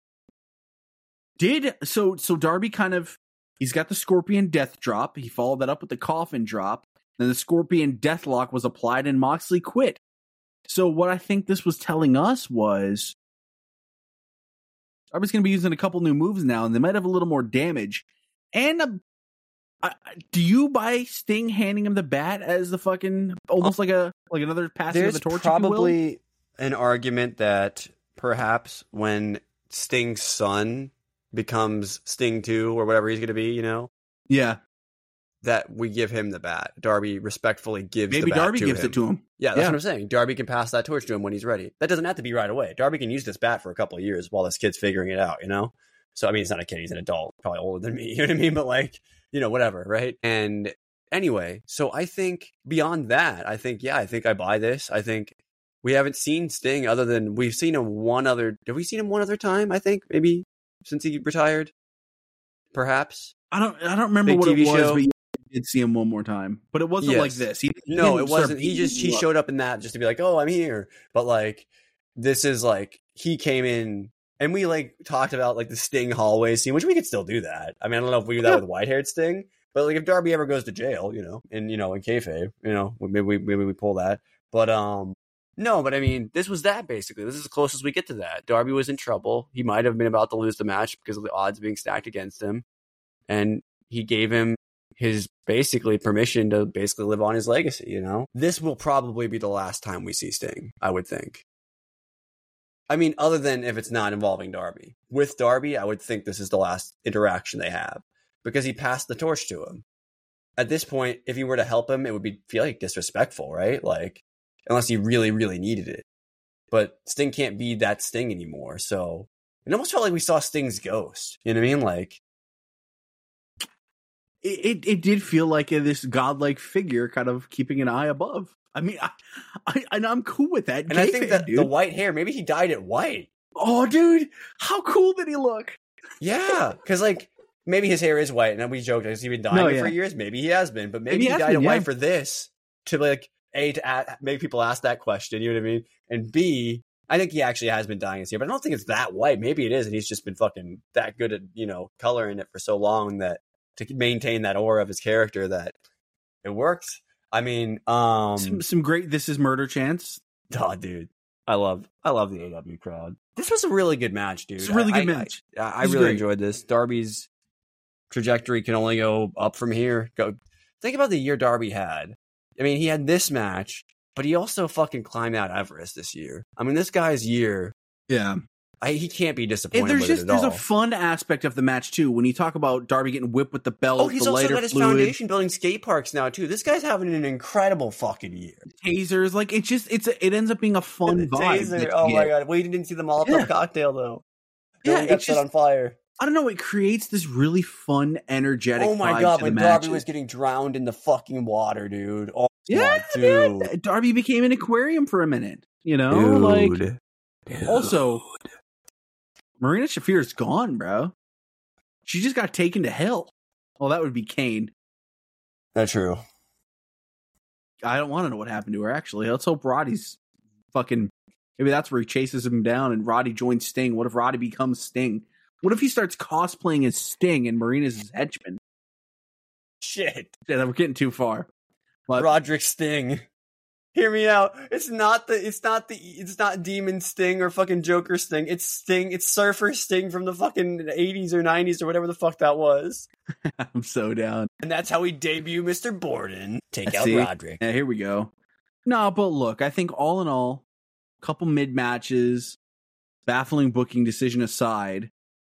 Did so so Darby kind of he's got the Scorpion Death Drop. He followed that up with the Coffin Drop. Then the Scorpion Deathlock was applied and Moxley quit. So what I think this was telling us was Darby's going to be using a couple new moves now, and they might have a little more damage. And a, uh, do you buy Sting handing him the bat as the fucking almost like a like another passing there's of the torch? if you will? probably an argument that perhaps when Sting's son becomes Sting two or whatever he's going to be, you know, yeah. that we give him the bat. Darby respectfully gives Maybe the bat Darby to gives him. it to him. Yeah, that's Yeah. what I'm saying. Darby can pass that torch to him when he's ready. That doesn't have to be right away. Darby can use this bat for a couple of years while this kid's figuring it out, you know? So, I mean, he's not a kid. He's an adult, probably older than me. You know what I mean? But, like, you know, whatever, right? And anyway, so I think beyond that, I think, yeah, I think I buy this. I think we haven't seen Sting other than we've seen him one other. Have we seen him one other time? I think maybe since he retired, perhaps. I don't I don't remember Big what T V it was, show. but you did see him one more time. But it wasn't Yes. like this. He, he No, didn't it start wasn't. He beating just he you up. showed up in that just to be like, oh, I'm here. But like, this is like he came in and we like talked about like the Sting hallway scene, which we could still do that. I mean, I don't know if we do that Yeah. with white haired Sting, but like if Darby ever goes to jail, you know, and you know, in kayfabe, you know, maybe we maybe we pull that. But um, no, but I mean, this was that basically. This is as close as we get to that. Darby was in trouble. He might have been about to lose the match because of the odds being stacked against him, and he gave him his basically permission to basically live on his legacy, you know? This will probably be the last time we see Sting, I would think. I mean, other than if it's not involving Darby. With Darby, I would think this is the last interaction they have because he passed the torch to him. At this point, if he were to help him, it would be feel like disrespectful, right? Like, unless he really, really needed it. But Sting can't be that Sting anymore, so it almost felt like we saw Sting's ghost. You know what I mean? Like, It, it it did feel like a, this godlike figure kind of keeping an eye above. I mean, I, I and I'm cool with that. and I think Kayfabe, that dude. the white hair, maybe he dyed it white. Oh, dude, how cool did he look? Yeah, because like maybe his hair is white, and we joked, has he been dyeing No, it yeah. for years? Maybe he has been, but maybe, Maybe he he has dyed been, it white yeah. for this to like a to a- make people ask that question. You know what I mean? And B, I think he actually has been dyeing his hair, but I don't think it's that white. Maybe it is, and he's just been fucking that good at you know coloring it for so long that to maintain that aura of his character that it works. I mean, um, Some, some great This Is Murder chants. oh, dude, I love I love the A E W crowd. This was a really good match, dude. It's a really I- good I- match. I, I This is really great. enjoyed this. Darby's trajectory can only go up from here. Go think about the year Darby had. I mean, he had this match, but he also fucking climbed Mount Everest this year. I mean, this guy's year, Yeah. I, he can't be And disappointed there's with just it at there's all. a fun aspect of the match too. When you talk about Darby getting whipped with the belt, oh, he's the also lighter got his fluid, foundation building skate parks now too. This guy's having an incredible fucking year. tasers, like it just it's a, it ends up being a fun The vibe. taser, that you oh my get. god! Well, you didn't see the Molotov Yeah. cocktail though. Yeah, Yeah, got it's set just- on fire. I don't know. It creates this really fun, energetic. Oh my vibe god, to when the Darby matches. was getting drowned in the fucking water, dude. Oh Yeah, my dude. man. Darby became an aquarium for a minute. You know, like Dude. also, Marina Shafir's gone, bro. She just got taken to hell. Well, that would be Kane. That's true. I don't want to know what happened to her. Actually, let's hope Roddy's fucking. Maybe that's where he chases him down, and Roddy joins Sting. What if Roddy becomes Sting? What if he starts cosplaying as Sting and Marina's his henchman? Shit. Yeah, we're getting too far. But Roderick Sting. Hear me out. It's not the it's not the it's not Demon Sting or fucking Joker Sting. It's Sting. It's Surfer Sting from the fucking eighties or nineties or whatever the fuck that was. I'm so down. And that's how we debut Mister Borden. Take out See? Roderick. Yeah, here we go. No, but look, I think all in all, couple mid matches, baffling booking decision aside,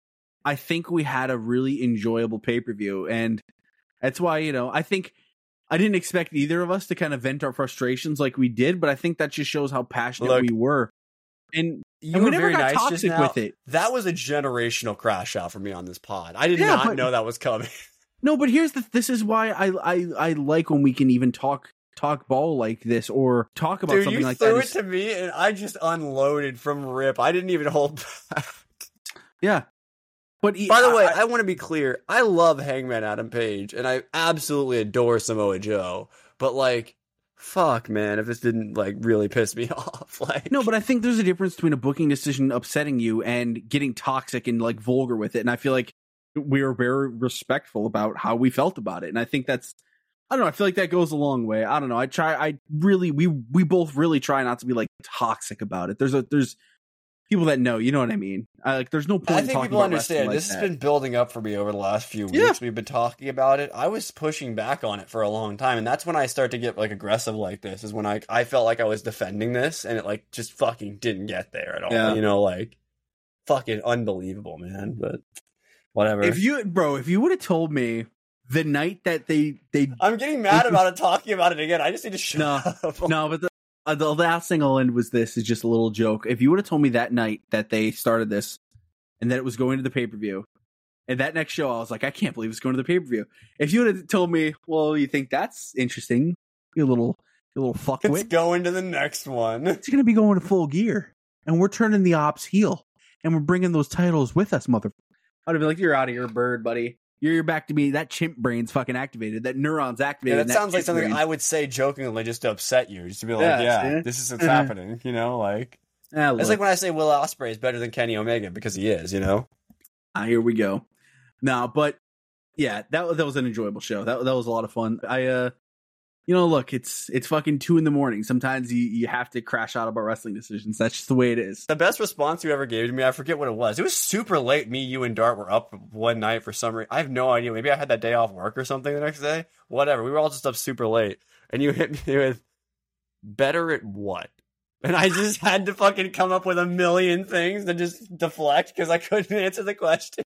I think we had a really enjoyable pay per view, and that's why you know I think. I didn't expect either of us to kind of vent our frustrations like we did, but I think that just shows how passionate Look, we were. And, You and were we never very got nice just toxic now. with it. That was a generational crash out for me on this pod. I did Yeah, not but- know that was coming. No, but here's the this is why I I, I like when we can even talk talk ball like this or talk about Dude, something you like threw that. it is- to me and I just unloaded from rip. I didn't even hold back. yeah. But he- By the way, I- I, want to be clear. I love Hangman Adam Page, and I absolutely adore Samoa Joe. But like, fuck, man, if this didn't like really piss me off, like, no, but I think there's a difference between a booking decision upsetting you and getting toxic and like vulgar with it. And I feel like we were very respectful about how we felt about it. And I think that's, I don't know. I feel like that goes a long way. I don't know. I try, I really, we, we both really try not to be like toxic about it. There's a, there's people that know, you know what I mean? I like, there's no point I in think talking people about understand. wrestling This like has that. been building up for me over the last few weeks. Yeah. We've been talking about it. I was pushing back on it for a long time, and that's when I start to get like aggressive like this. Is when I I felt like I was defending this, and it like just fucking didn't get there at all. Yeah. You know, like fucking unbelievable, man. But whatever. If you, bro, if you would have told me the night that they, they, I'm getting mad about it, talking about it again. I just need to shut No, up. no, but the, uh, the last thing I'll end was this is just a little joke. If you would have told me that night that they started this and that it was going to the pay per view, and that next show I was like, I can't believe it's going to the pay per view. If you would have told me, well, you think that's interesting, you little, you little It's fuckwit, going to the next one. it's going to be going to Full Gear, and we're turning the ops heel, and we're bringing those titles with us, mother. I'd have been like, you're out of your bird, buddy. You're, you're back to me. That chimp brain's fucking activated. That neuron's Yeah, activated. that and sounds like chimp something brain- I would say jokingly just to upset you, just to be like, Yeah, yeah, see? this is what's Uh-huh. happening, you know, like. Ah, It's look. like when I say Will Ospreay is better than Kenny Omega because he is, you know. Ah, here we go. No, but yeah, that was that was an enjoyable show. That that was a lot of fun. I uh, you know, look, it's it's fucking two in the morning. Sometimes you you have to crash out about wrestling decisions. That's just the way it is. The best response you ever gave to me, I forget what it was. It was super late. Me, you, and Dart were up one night for some reason. I have no idea. Maybe I had that day off work or something the next day. Whatever. We were all just up super late, and you hit me with better at what? And I just had to fucking come up with a million things to just deflect because I couldn't answer the question.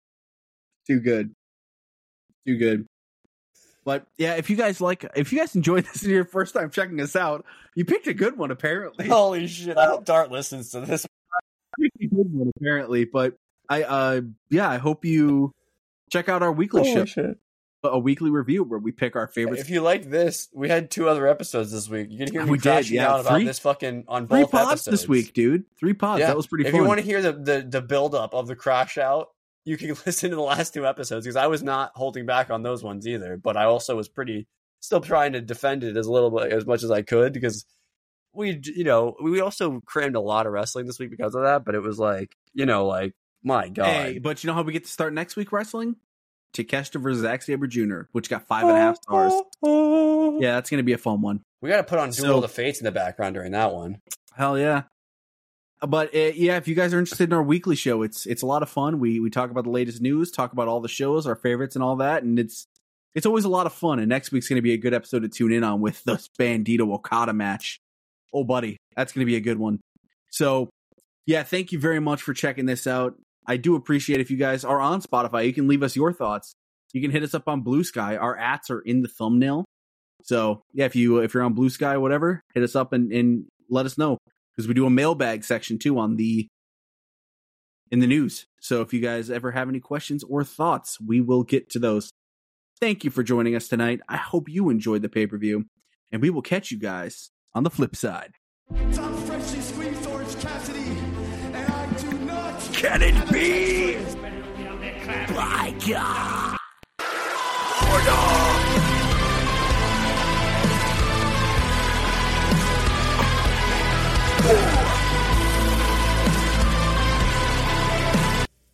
Too good, too good. But yeah, if you guys like, if you guys enjoyed this and your first time checking us out, you picked a good one apparently. Holy shit! I hope Dart listens to this. You picked a good one apparently. But I uh, yeah, I hope you check out our weekly show, shit! a weekly review where we pick our favorites. If you liked this, we had two other episodes this week. You can hear me We did, crashing yeah. out about Three- this fucking on Three both pods episodes this week, dude. Three pods. Yeah. That was pretty If fun. you want to hear the, the the build up of the crash out, you can listen to the last two episodes because I was not holding back on those ones either. But I also was pretty still trying to defend it as a little bit as much as I could because we you know we also crammed a lot of wrestling this week because of that. But it was like you know like my god. Hey, but you know how we get to start next week wrestling? Takeshita versus Zack Sabre Junior, which got five and a half stars. Yeah, that's going to be a fun one. We got to put on Duel So- of the Fates in the background during that one. Hell yeah. But uh, yeah, if you guys are interested in our weekly show, it's it's a lot of fun. We we talk about the latest news, talk about all the shows, our favorites, and all that, and it's it's always a lot of fun. And next week's going to be a good episode to tune in on with the Bandito Okada match. Oh, buddy, that's going to be a good one. So yeah, thank you very much for checking this out. I do appreciate if you guys are on Spotify. You can leave us your thoughts. You can hit us up on Blue Sky. Our ats are in the thumbnail. So yeah, if you if you're on Blue Sky, whatever, hit us up and, and let us know because we do a mailbag section too on the in the news. So if you guys ever have any questions or thoughts, we will get to those. Thank you for joining us tonight. I hope you enjoyed the pay-per-view, and we will catch you guys on the flip side. I'm freshly squeezed Orange Cassidy, and I do not. Can it be? By God!